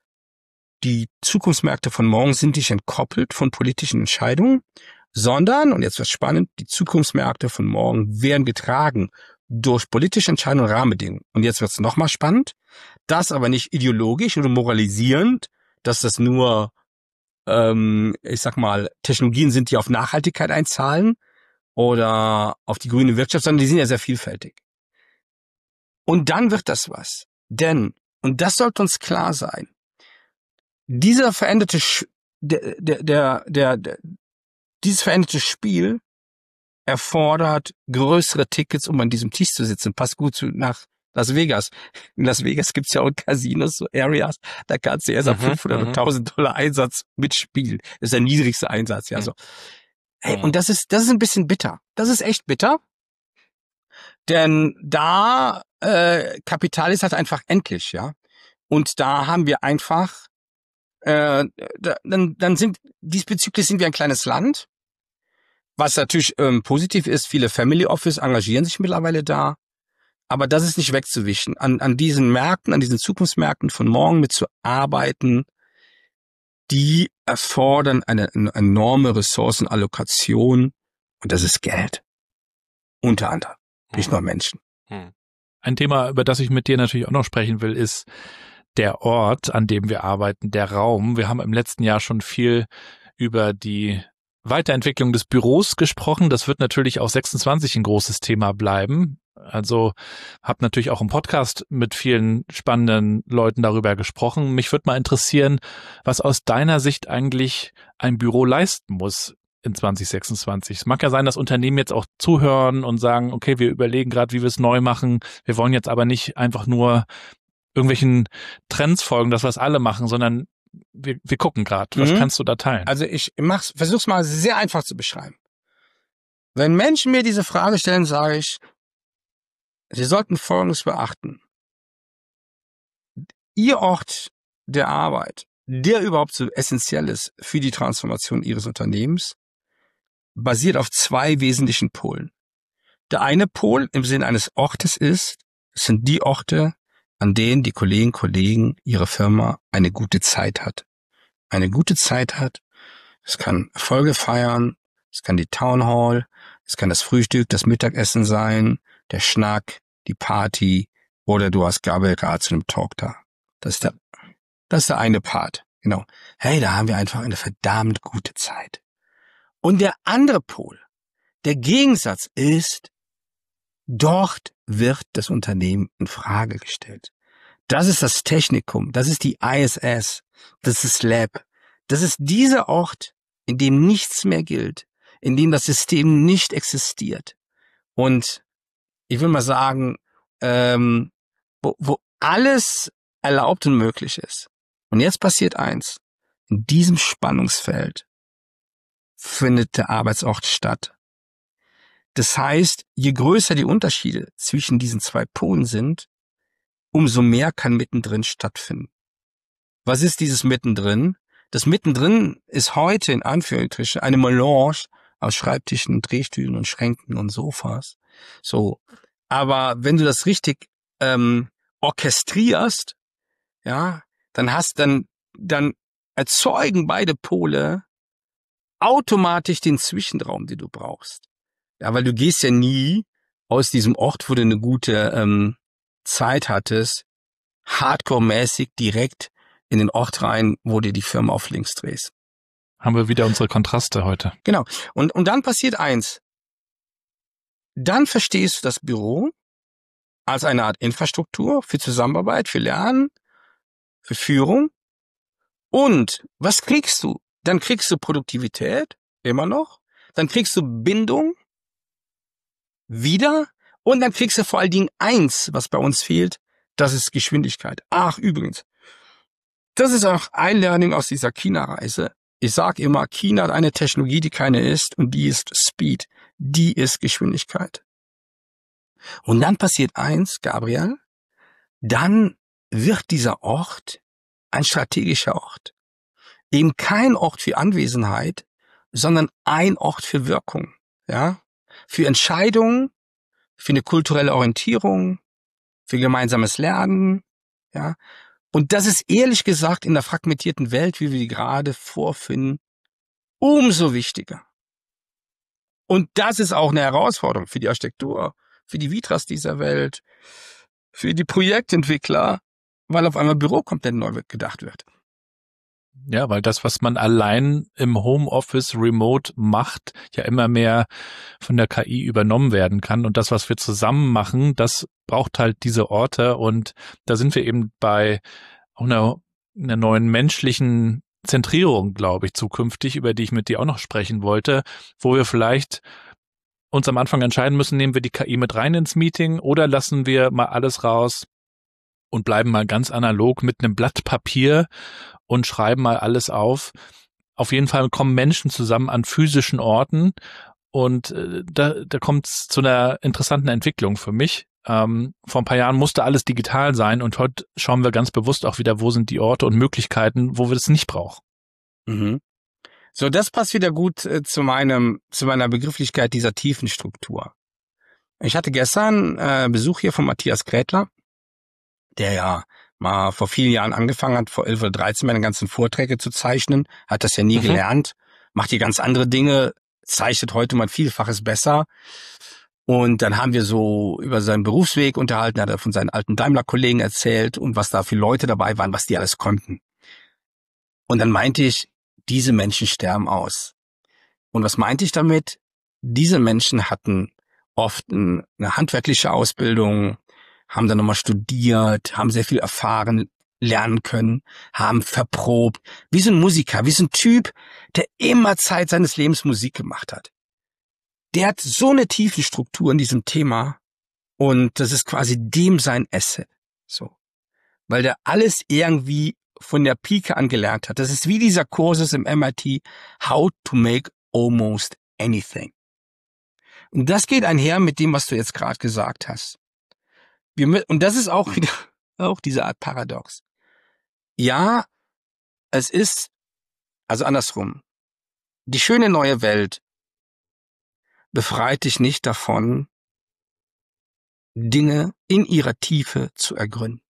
Die Zukunftsmärkte von morgen sind nicht entkoppelt von politischen Entscheidungen, sondern, und jetzt wird's spannend, die Zukunftsmärkte von morgen werden getragen durch politische Entscheidungen und Rahmenbedingungen. Und jetzt wird's nochmal spannend, das aber nicht ideologisch oder moralisierend, dass das nur, ähm, ich sag mal, Technologien sind, die auf Nachhaltigkeit einzahlen oder auf die grüne Wirtschaft, sondern die sind ja sehr vielfältig. Und dann wird das was. Denn, und das sollte uns klar sein, dieser veränderte, der, der, der, der, der, dieses veränderte Spiel erfordert größere Tickets, um an diesem Tisch zu sitzen. Passt gut zu, nach Las Vegas. In Las Vegas gibt's ja auch Casinos, so Areas, da kannst du erst ab fünfhundert oder tausend Dollar Einsatz mitspielen. Das ist der niedrigste Einsatz, ja, so. Hey, und das ist, das ist ein bisschen bitter. Das ist echt bitter. Denn da, äh, Kapital ist halt einfach endlich, ja. Und da haben wir einfach, äh, da, dann, dann sind, diesbezüglich sind wir ein kleines Land. Was natürlich ähm, positiv ist, viele Family Office engagieren sich mittlerweile da. Aber das ist nicht wegzuwischen. An, an diesen Märkten, an diesen Zukunftsmärkten von morgen mitzuarbeiten, die erfordern eine, eine enorme Ressourcenallokation. Und das ist Geld. Unter anderem. Nicht nur Menschen. Ein Thema, über das ich mit dir natürlich auch noch sprechen will, ist der Ort, an dem wir arbeiten, der Raum. Wir haben im letzten Jahr schon viel über die Weiterentwicklung des Büros gesprochen. Das wird natürlich auch sechsundzwanzig ein großes Thema bleiben. Also habe natürlich auch im Podcast mit vielen spannenden Leuten darüber gesprochen. Mich würde mal interessieren, was aus deiner Sicht eigentlich ein Büro leisten muss in zwanzig sechsundzwanzig. Es mag ja sein, dass Unternehmen jetzt auch zuhören und sagen, okay, wir überlegen gerade, wie wir es neu machen. Wir wollen jetzt aber nicht einfach nur irgendwelchen Trends folgen, das was alle machen, sondern wir, wir gucken gerade. Was mhm. kannst du da teilen? Also ich mach's, versuch's mal sehr einfach zu beschreiben. Wenn Menschen mir diese Frage stellen, sage ich, sie sollten Folgendes beachten. Ihr Ort der Arbeit, der überhaupt so essentiell ist für die Transformation Ihres Unternehmens, basiert auf zwei wesentlichen Polen. Der eine Pol im Sinne eines Ortes ist, es sind die Orte, an denen die Kolleginnen und Kollegen ihre Firma eine gute Zeit hat. Eine gute Zeit hat. Es kann Erfolge feiern, es kann die Town Hall, es kann das Frühstück, das Mittagessen sein, der Schnack, die Party oder du hast Gabriel gerade zu einem Talk da. Das ist der, das ist der eine Part. Genau. Hey, da haben wir einfach eine verdammt gute Zeit. Und der andere Pol, der Gegensatz ist, dort wird das Unternehmen in Frage gestellt. Das ist das Technikum, das ist die I S S, das ist das Lab. Das ist dieser Ort, in dem nichts mehr gilt, in dem das System nicht existiert. Und ich will mal sagen, ähm, wo, wo alles erlaubt und möglich ist. Und jetzt passiert eins. In diesem Spannungsfeld findet der Arbeitsort statt. Das heißt, je größer die Unterschiede zwischen diesen zwei Polen sind, umso mehr kann mittendrin stattfinden. Was ist dieses mittendrin? Das mittendrin ist heute in Anführungsstrichen eine Melange aus Schreibtischen, Drehstühlen und Schränken und Sofas. So, aber wenn du das richtig ähm, orchestrierst, ja, dann hast dann dann erzeugen beide Pole automatisch den Zwischenraum, den du brauchst. Ja, weil du gehst ja nie aus diesem Ort, wo du eine gute ähm, Zeit hattest, hardcore-mäßig direkt in den Ort rein, wo dir die Firma auf links drehst. Haben wir wieder unsere Kontraste heute. Genau. Und, und dann passiert eins. Dann verstehst du das Büro als eine Art Infrastruktur für Zusammenarbeit, für Lernen, für Führung. Und was kriegst du? Dann kriegst du Produktivität, immer noch. Dann kriegst du Bindung, wieder. Und dann kriegst du vor allen Dingen eins, was bei uns fehlt, das ist Geschwindigkeit. Ach, übrigens, das ist auch ein Learning aus dieser China-Reise. Ich sage immer, China hat eine Technologie, die keine ist, und die ist Speed. Die ist Geschwindigkeit. Und dann passiert eins, Gabriel, dann wird dieser Ort ein strategischer Ort. Eben kein Ort für Anwesenheit, sondern ein Ort für Wirkung, ja, für Entscheidungen, für eine kulturelle Orientierung, für gemeinsames Lernen, ja. Und das ist ehrlich gesagt in der fragmentierten Welt, wie wir die gerade vorfinden, umso wichtiger. Und das ist auch eine Herausforderung für die Architektur, für die Vitras dieser Welt, für die Projektentwickler, weil auf einmal Büro komplett neu gedacht wird. Ja, weil das, was man allein im Homeoffice remote macht, ja immer mehr von der K I übernommen werden kann. Und das, was wir zusammen machen, das braucht halt diese Orte. Und da sind wir eben bei einer, einer neuen menschlichen Zentrierung, glaube ich, zukünftig, über die ich mit dir auch noch sprechen wollte, wo wir vielleicht uns am Anfang entscheiden müssen, nehmen wir die K I mit rein ins Meeting oder lassen wir mal alles raus und bleiben mal ganz analog mit einem Blatt Papier und schreiben mal alles auf. Auf jeden Fall kommen Menschen zusammen an physischen Orten und äh, da, da kommt es zu einer interessanten Entwicklung für mich. Ähm, vor ein paar Jahren musste alles digital sein und heute schauen wir ganz bewusst auch wieder, wo sind die Orte und Möglichkeiten, wo wir das nicht brauchen. Mhm. So, das passt wieder gut äh, zu meinem, zu meiner Begrifflichkeit dieser tiefen Struktur. Ich hatte gestern äh, Besuch hier von Matthias Grätler, der ja mal vor vielen Jahren angefangen hat, vor elf oder dreizehn meine ganzen Vorträge zu zeichnen, hat das ja nie mhm. gelernt, macht hier ganz andere Dinge, zeichnet heute mal Vielfaches besser. Und dann haben wir so über seinen Berufsweg unterhalten, hat er von seinen alten Daimler-Kollegen erzählt und was da für Leute dabei waren, was die alles konnten. Und dann meinte ich, diese Menschen sterben aus. Und was meinte ich damit? Diese Menschen hatten oft eine handwerkliche Ausbildung, haben dann nochmal studiert, haben sehr viel erfahren, lernen können, haben verprobt. Wie so ein Musiker, wie so ein Typ, der immer Zeit seines Lebens Musik gemacht hat. Der hat so eine tiefe Struktur in diesem Thema und das ist quasi dem sein Asset. So. Weil der alles irgendwie von der Pike an gelernt hat. Das ist wie dieser Kurses im M I T, How to make almost anything. Und das geht einher mit dem, was du jetzt gerade gesagt hast. Wir, und das ist auch wieder auch diese Art Paradox. Ja, es ist, also andersrum, die schöne neue Welt befreit dich nicht davon, Dinge in ihrer Tiefe zu ergründen.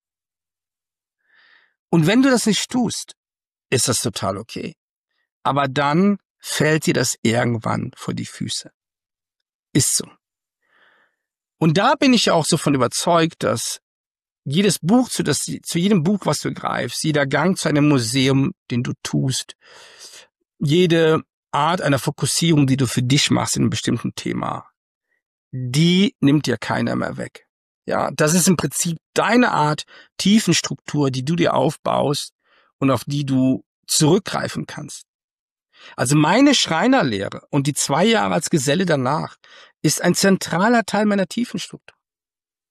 Und wenn du das nicht tust, ist das total okay. Aber dann fällt dir das irgendwann vor die Füße. Ist so. Und da bin ich ja auch so von überzeugt, dass jedes Buch, zu, das, zu jedem Buch, was du greifst, jeder Gang zu einem Museum, den du tust, jede Art einer Fokussierung, die du für dich machst in einem bestimmten Thema, die nimmt dir keiner mehr weg. Ja, das ist im Prinzip deine Art Tiefenstruktur, die du dir aufbaust und auf die du zurückgreifen kannst. Also meine Schreinerlehre und die zwei Jahre als Geselle danach ist ein zentraler Teil meiner Tiefenstruktur.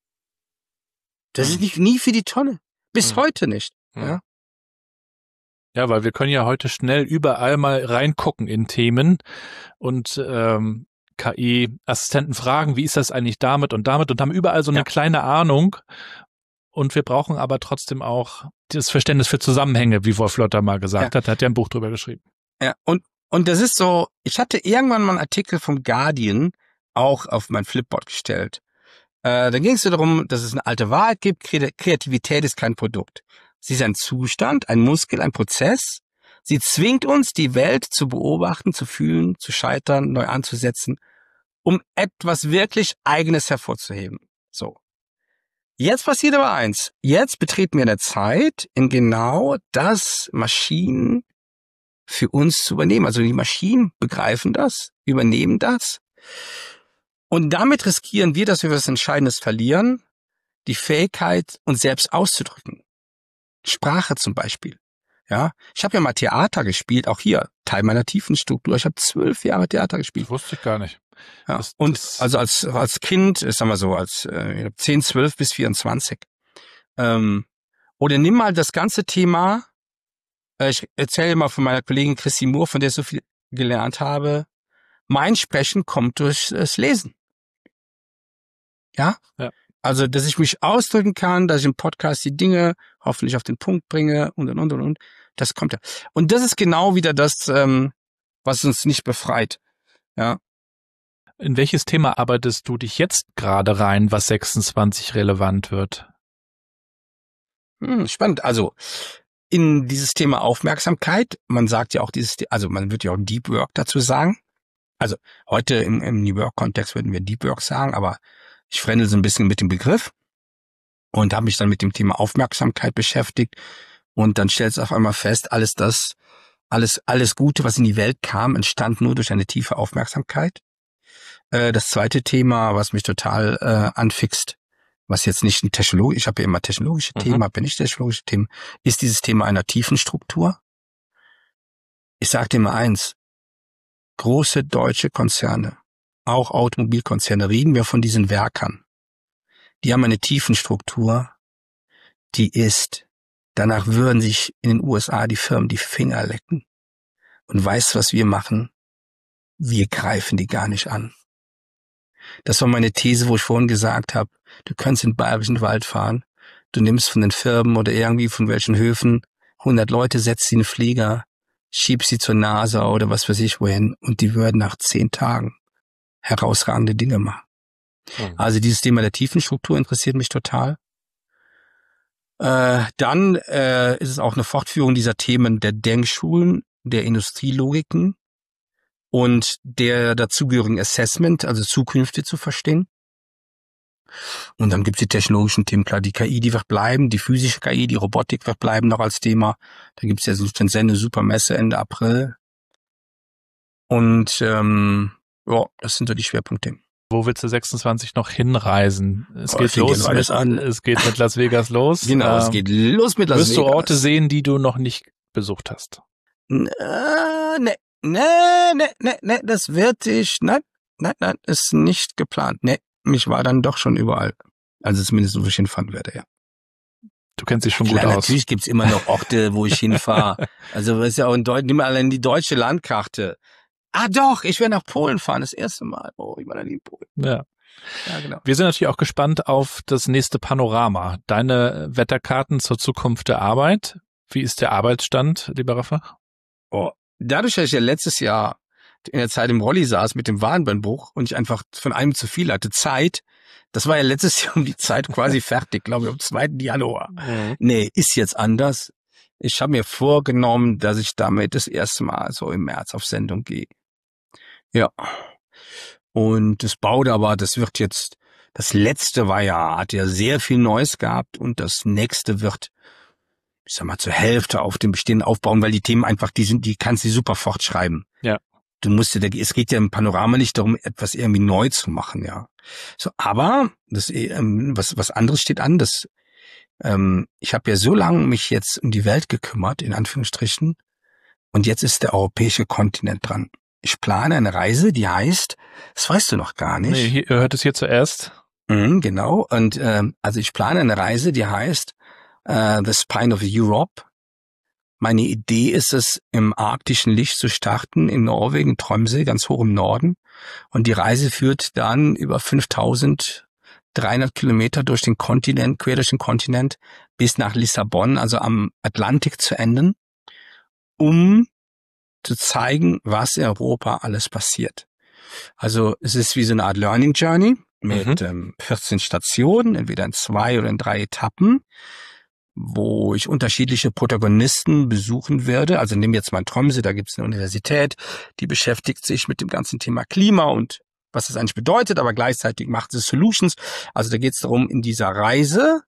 Das mhm. ist nicht, nie für die Tonne. Bis mhm. heute nicht. Mhm. Ja. Ja, weil wir können ja heute schnell überall mal reingucken in Themen und ähm, K I-Assistenten fragen, wie ist das eigentlich damit und damit und haben überall so eine Ja. kleine Ahnung. Und wir brauchen aber trotzdem auch das Verständnis für Zusammenhänge, wie Wolf Lotter mal gesagt Ja. hat. Er hat ja ein Buch drüber geschrieben. Ja, und, und das ist so, ich hatte irgendwann mal einen Artikel vom Guardian auch auf mein Flipboard gestellt. Äh, da ging es so darum, dass es eine alte Wahrheit gibt, Kre- Kreativität ist kein Produkt. Sie ist ein Zustand, ein Muskel, ein Prozess. Sie zwingt uns, die Welt zu beobachten, zu fühlen, zu scheitern, neu anzusetzen, um etwas wirklich Eigenes hervorzuheben. So. Jetzt passiert aber eins. Jetzt betreten wir eine Zeit, in genau das Maschinen für uns zu übernehmen. Also die Maschinen begreifen das, übernehmen das. Und damit riskieren wir, dass wir was Entscheidendes verlieren, die Fähigkeit, uns selbst auszudrücken. Sprache zum Beispiel. Ja, ich habe ja mal Theater gespielt, auch hier, Teil meiner Tiefenstruktur. Ich habe zwölf Jahre Theater gespielt. Das wusste ich gar nicht. Ja. Das- Und das- also als als Kind, sagen wir so, als äh, zehn, zwölf bis vierundzwanzig. Ähm, oder nimm mal das ganze Thema, äh, ich erzähle mal von meiner Kollegin Chrissy Moore, von der ich so viel gelernt habe. Mein Sprechen kommt durch das Lesen. Ja? Ja. Also, dass ich mich ausdrücken kann, dass ich im Podcast die Dinge hoffentlich auf den Punkt bringe und und und und und. Das kommt ja. Und das ist genau wieder das, ähm, was uns nicht befreit. Ja. In welches Thema arbeitest du dich jetzt gerade rein, was sechsundzwanzig relevant wird? Hm, spannend. Also in dieses Thema Aufmerksamkeit, man sagt ja auch dieses, also man wird ja auch Deep Work dazu sagen. Also heute im, im New Work-Kontext würden wir Deep Work sagen, aber ich fremdel so ein bisschen mit dem Begriff und habe mich dann mit dem Thema Aufmerksamkeit beschäftigt und dann stellst du auf einmal fest, alles das, alles, alles Gute, was in die Welt kam, entstand nur durch eine tiefe Aufmerksamkeit. Äh, das zweite Thema, was mich total äh, anfixt, was jetzt nicht ein technologisch, ich habe ja immer technologische Mhm. Themen, habe ja nicht technologische Themen, ist dieses Thema einer tiefen Struktur. Ich sage dir mal eins, große deutsche Konzerne, auch Automobilkonzerne, reden wir von diesen Werkern. Die haben eine tiefen Struktur, die ist, danach würden sich in den U S A die Firmen die Finger lecken. Und weißt du, was wir machen? Wir greifen die gar nicht an. Das war meine These, wo ich vorhin gesagt habe, du kannst in den Bayerischen Wald fahren, du nimmst von den Firmen oder irgendwie von welchen Höfen hundert Leute, setzt sie in den Flieger, schiebst sie zur NASA oder was weiß ich wohin und die würden nach zehn Tagen herausragende Dinge machen. Mhm. Also dieses Thema der Tiefenstruktur interessiert mich total. Äh, dann äh, ist es auch eine Fortführung dieser Themen der Denkschulen, der Industrielogiken und der dazugehörigen Assessment, also Zukünfte zu verstehen. Und dann gibt's die technologischen Themen, klar, die K I, die wird bleiben, die physische K I, die Robotik wird bleiben noch als Thema. Da gibt's ja so eine super Messe Ende April. Und ähm, ja, das sind so die Schwerpunktthemen. Wo willst du sechsundzwanzig noch hinreisen? Es Oh, geht fängt los jetzt alles mit, an. es geht mit Las Vegas los. Genau, es Ähm, geht los mit Las Wirst du Vegas. Orte sehen, die du noch nicht besucht hast? N- äh, Ne, ne, ne, ne, ne, das wird ich, nein, nein, nein, ist nicht geplant. Ne, mich war dann doch schon überall. Also zumindest, wo ich hinfahren werde, ja. Du kennst dich schon gut Klar, aus. natürlich gibt's immer noch Orte, wo ich hinfahre. Also das ist ja auch in Deutschland, nimm mal allein die deutsche Landkarte. Ah doch, ich werde nach Polen fahren, das erste Mal. Oh, ich war da nie in Polen. Ja. Ja, genau. Wir sind natürlich auch gespannt auf das nächste Panorama. Deine Wetterkarten zur Zukunft der Arbeit. Wie ist der Arbeitsstand, lieber Rafa? Oh, dadurch, dass ich ja letztes Jahr in der Zeit im Rolli saß mit dem Wadenbeinbruch und ich einfach von einem zu viel hatte, Zeit, das war ja letztes Jahr um die Zeit quasi fertig, glaube ich, am zweiten Januar. Nee, ist jetzt anders. Ich habe mir vorgenommen, dass ich damit das erste Mal so im März auf Sendung gehe. Ja. Und das baut aber, das wird jetzt, das letzte war ja, hat ja sehr viel Neues gehabt und das nächste wird, ich sag mal, zur Hälfte auf dem Bestehenden aufbauen, weil die Themen einfach, die sind, die kannst du super fortschreiben. Ja. Du musst ja, es geht ja im Panorama nicht darum, etwas irgendwie neu zu machen, ja. So, aber das, ähm, was, was anderes steht an, das, ähm, ich habe ja so lange mich jetzt um die Welt gekümmert, in Anführungsstrichen, und jetzt ist der europäische Kontinent dran. Ich plane eine Reise, die heißt, das weißt du noch gar nicht. Nee, hier, ihr hört es hier zuerst. Mhm, genau. Und ähm, also ich plane eine Reise, die heißt äh, The Spine of Europe. Meine Idee ist es, im arktischen Licht zu starten, in Norwegen, Tromsø, ganz hoch im Norden. Und die Reise führt dann über fünftausenddreihundert Kilometer durch den Kontinent, quer durch den Kontinent, bis nach Lissabon, also am Atlantik zu enden, um zu zeigen, was in Europa alles passiert. Also es ist wie so eine Art Learning Journey mit mhm. ähm, vierzehn Stationen, entweder in zwei oder in drei Etappen, wo ich unterschiedliche Protagonisten besuchen werde. Also nehmen wir jetzt mal Tromsø, da gibt es eine Universität, die beschäftigt sich mit dem ganzen Thema Klima und was das eigentlich bedeutet, aber gleichzeitig macht sie Solutions. Also da geht es darum, in dieser Reise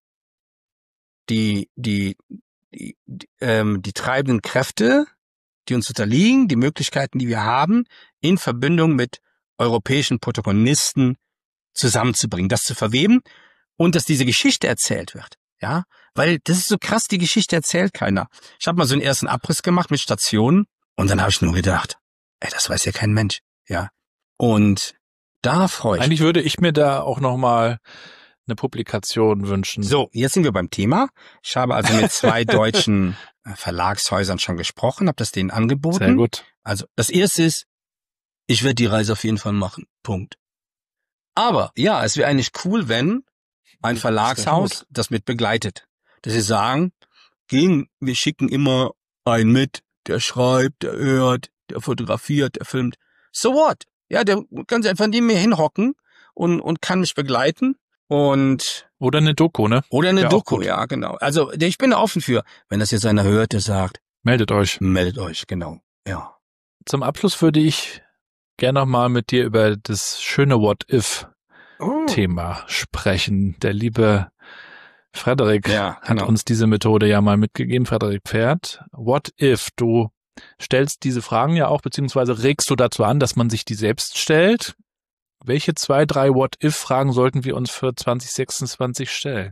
die die die, die, ähm, die treibenden Kräfte, die uns unterliegen, die Möglichkeiten, die wir haben, in Verbindung mit europäischen Protagonisten zusammenzubringen, das zu verweben und dass diese Geschichte erzählt wird. Ja, weil das ist so krass, die Geschichte erzählt keiner. Ich habe mal so einen ersten Abriss gemacht mit Stationen und dann habe ich nur gedacht, ey, das weiß ja kein Mensch. Ja, und da freue ich mich. Eigentlich würde ich mir da auch nochmal eine Publikation wünschen. So, jetzt sind wir beim Thema. Ich habe also mit zwei deutschen Verlagshäusern schon gesprochen, habe das denen angeboten. Sehr gut. Also das erste ist, ich werde die Reise auf jeden Fall machen. Punkt. Aber ja, es wäre eigentlich cool, wenn ein Verlagshaus das mit begleitet. Dass sie sagen, gehen, wir schicken immer einen mit, der schreibt, der hört, der fotografiert, der filmt. So what? Ja, der kann sich einfach neben mir hinhocken und, und kann mich begleiten. Und oder eine Doku, ne? Oder eine Doku, ja, genau. Also ich bin da offen für. Wenn das jetzt einer hört, der sagt, meldet euch. Meldet euch, genau. Ja. Zum Abschluss würde ich gerne noch mal mit dir über das schöne What-If-Thema oh. sprechen. Der liebe Frederik ja, genau. hat uns diese Methode ja mal mitgegeben, Frederik Pferd. What if? Du stellst diese Fragen ja auch, beziehungsweise regst du dazu an, dass man sich die selbst stellt. Welche zwei, drei What-if-Fragen sollten wir uns für zwanzig sechsundzwanzig stellen?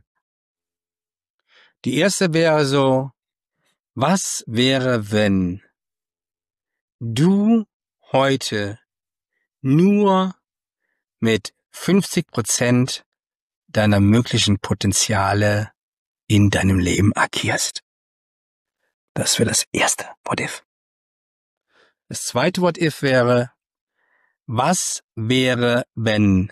Die erste wäre so, was wäre, wenn du heute nur mit fünfzig Prozent deiner möglichen Potenziale in deinem Leben agierst? Das wäre das erste What-if. Das zweite What-if wäre, was wäre, wenn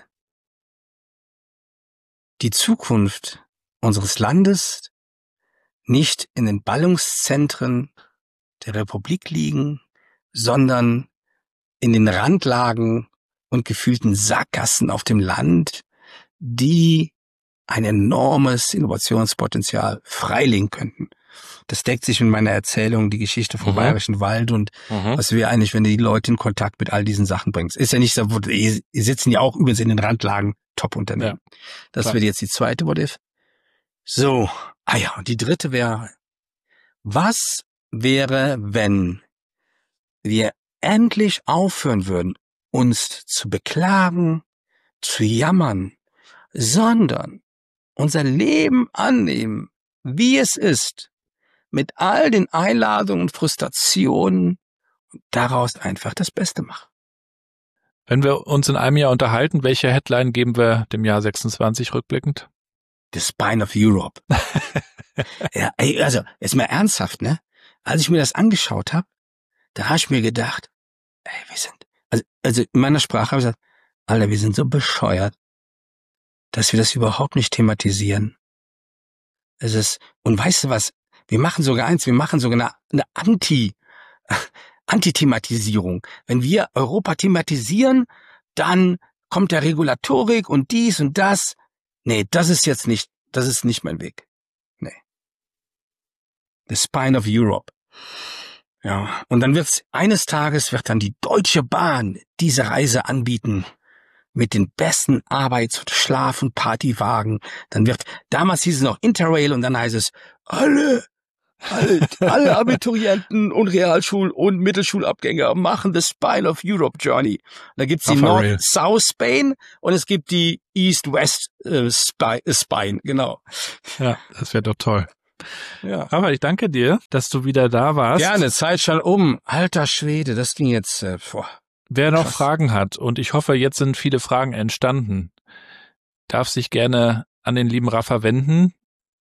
die Zukunft unseres Landes nicht in den Ballungszentren der Republik liegen, sondern in den Randlagen und gefühlten Sackgassen auf dem Land, die ein enormes Innovationspotenzial freilegen könnten. Das deckt sich mit meiner Erzählung, die Geschichte vom mhm. Bayerischen Wald und mhm. was wir eigentlich, wenn du die Leute in Kontakt mit all diesen Sachen bringst. Ist ja nicht so, ihr sitzen ja auch übrigens in den Randlagen, Top-Unternehmen. Ja, das wäre jetzt die zweite What-if. So, ah ja, und die dritte wäre, was wäre, wenn wir endlich aufhören würden, uns zu beklagen, zu jammern, sondern unser Leben annehmen, wie es ist, mit all den Einladungen und Frustrationen und daraus einfach das Beste machen. Wenn wir uns in einem Jahr unterhalten, welche Headline geben wir dem Jahr sechsundzwanzig rückblickend? The Spine of Europe. Ja, ey, also, jetzt mal ernsthaft, ne? Als ich mir das angeschaut habe, da habe ich mir gedacht, ey, wir sind, also, also in meiner Sprache habe ich gesagt, Alter, wir sind so bescheuert, dass wir das überhaupt nicht thematisieren. Es ist, und weißt du was? Wir machen sogar eins, wir machen sogar eine, eine Anti, Anti-Thematisierung. Wenn wir Europa thematisieren, dann kommt der Regulatorik und dies und das. Nee, das ist jetzt nicht, das ist nicht mein Weg. Nee. The Spine of Europe. Ja, und dann wird's, eines Tages wird dann die Deutsche Bahn diese Reise anbieten. Mit den besten Arbeits-, Schlaf- und Partywagen. Dann wird, damals hieß es noch Interrail und dann heißt es, alle, alle, alle Abiturienten und Realschul- und Mittelschulabgänger machen the Spine of Europe Journey. Da gibt's die North-South Spain und es gibt die East-West äh, Spine, äh, Spine, genau. Ja, das wäre doch toll. Ja. Aber ich danke dir, dass du wieder da warst. Gerne, Zeit schon um. Alter Schwede, das ging jetzt, äh, boah. Wer noch Krass. Fragen hat, und ich hoffe, jetzt sind viele Fragen entstanden, darf sich gerne an den lieben Rafa wenden.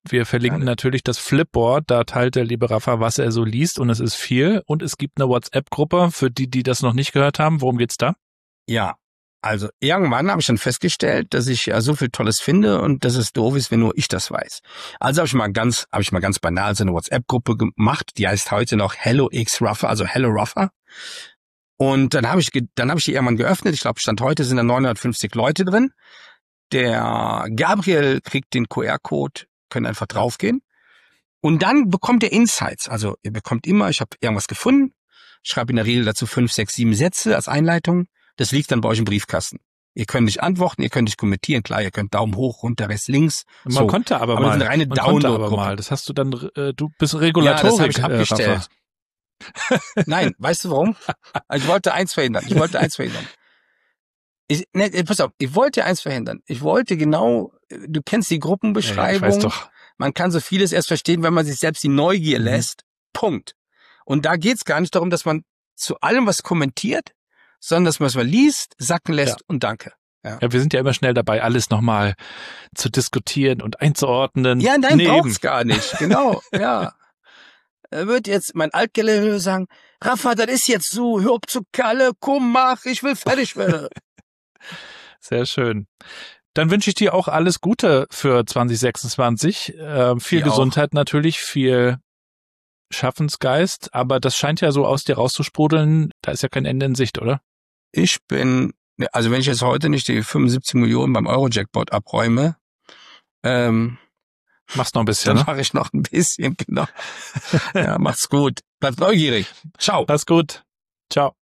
Wir verlinken ja. natürlich das Flipboard, da teilt der liebe Rafa, was er so liest und es ist viel. Und es gibt eine WhatsApp-Gruppe für die, die das noch nicht gehört haben. Worum geht's da? Ja, also irgendwann habe ich dann festgestellt, dass ich ja so viel Tolles finde und dass es doof ist, wenn nur ich das weiß. Also habe ich mal ganz, habe ich mal ganz banal so eine WhatsApp-Gruppe gemacht, die heißt heute noch Hello X Rafa, also Hello Rafa. Und dann habe ich, dann habe ich die irgendwann geöffnet. Ich glaube, Stand heute sind da neunhundertfünfzig Leute drin. Der Gabriel kriegt den Q R-Code, können einfach draufgehen. Und dann bekommt ihr Insights. Also ihr bekommt immer, ich habe irgendwas gefunden, schreibe in der Regel dazu fünf, sechs, sieben Sätze als Einleitung. Das liegt dann bei euch im Briefkasten. Ihr könnt nicht antworten, ihr könnt nicht kommentieren. Klar, ihr könnt Daumen hoch, runter, rechts, links. Man so. konnte aber, aber mal. Das ist eine reine Man konnte aber Download-Gruppe. mal. Das hast du dann, äh, du bist Regulatorik. Ja, das habe ich äh, abgestellt. Nein, weißt du warum? Ich wollte eins verhindern. Ich wollte eins verhindern. Ich, ne, pass auf, ich wollte eins verhindern. Ich wollte genau, du kennst die Gruppenbeschreibung. Ja, ich weiß doch. Man kann so vieles erst verstehen, wenn man sich selbst die Neugier mhm. lässt. Punkt. Und da geht's gar nicht darum, dass man zu allem was kommentiert, sondern dass man es mal liest, sacken lässt ja. und danke. Ja. ja, wir sind ja immer schnell dabei, alles nochmal zu diskutieren und einzuordnen. Ja, nein, braucht's gar nicht. Genau, ja. Er wird jetzt mein Altgelehrter sagen, Rafa, das ist jetzt so, hör auf zu Kalle, komm, mach, ich will fertig werden. Sehr schön. Dann wünsche ich dir auch alles Gute für zwanzig sechsundzwanzig. Äh, viel dir Gesundheit auch. natürlich, viel Schaffensgeist, aber das scheint ja so aus dir rauszusprudeln, da ist ja kein Ende in Sicht, oder? Ich bin, also wenn ich jetzt heute nicht die fünfundsiebzig Millionen beim Euro-Jackpot abräume, ähm, mach's noch ein bisschen, dann ne? mache ich noch ein bisschen, genau. Ja, macht's gut. Bleibt neugierig. Ciao. Mach's gut. Ciao.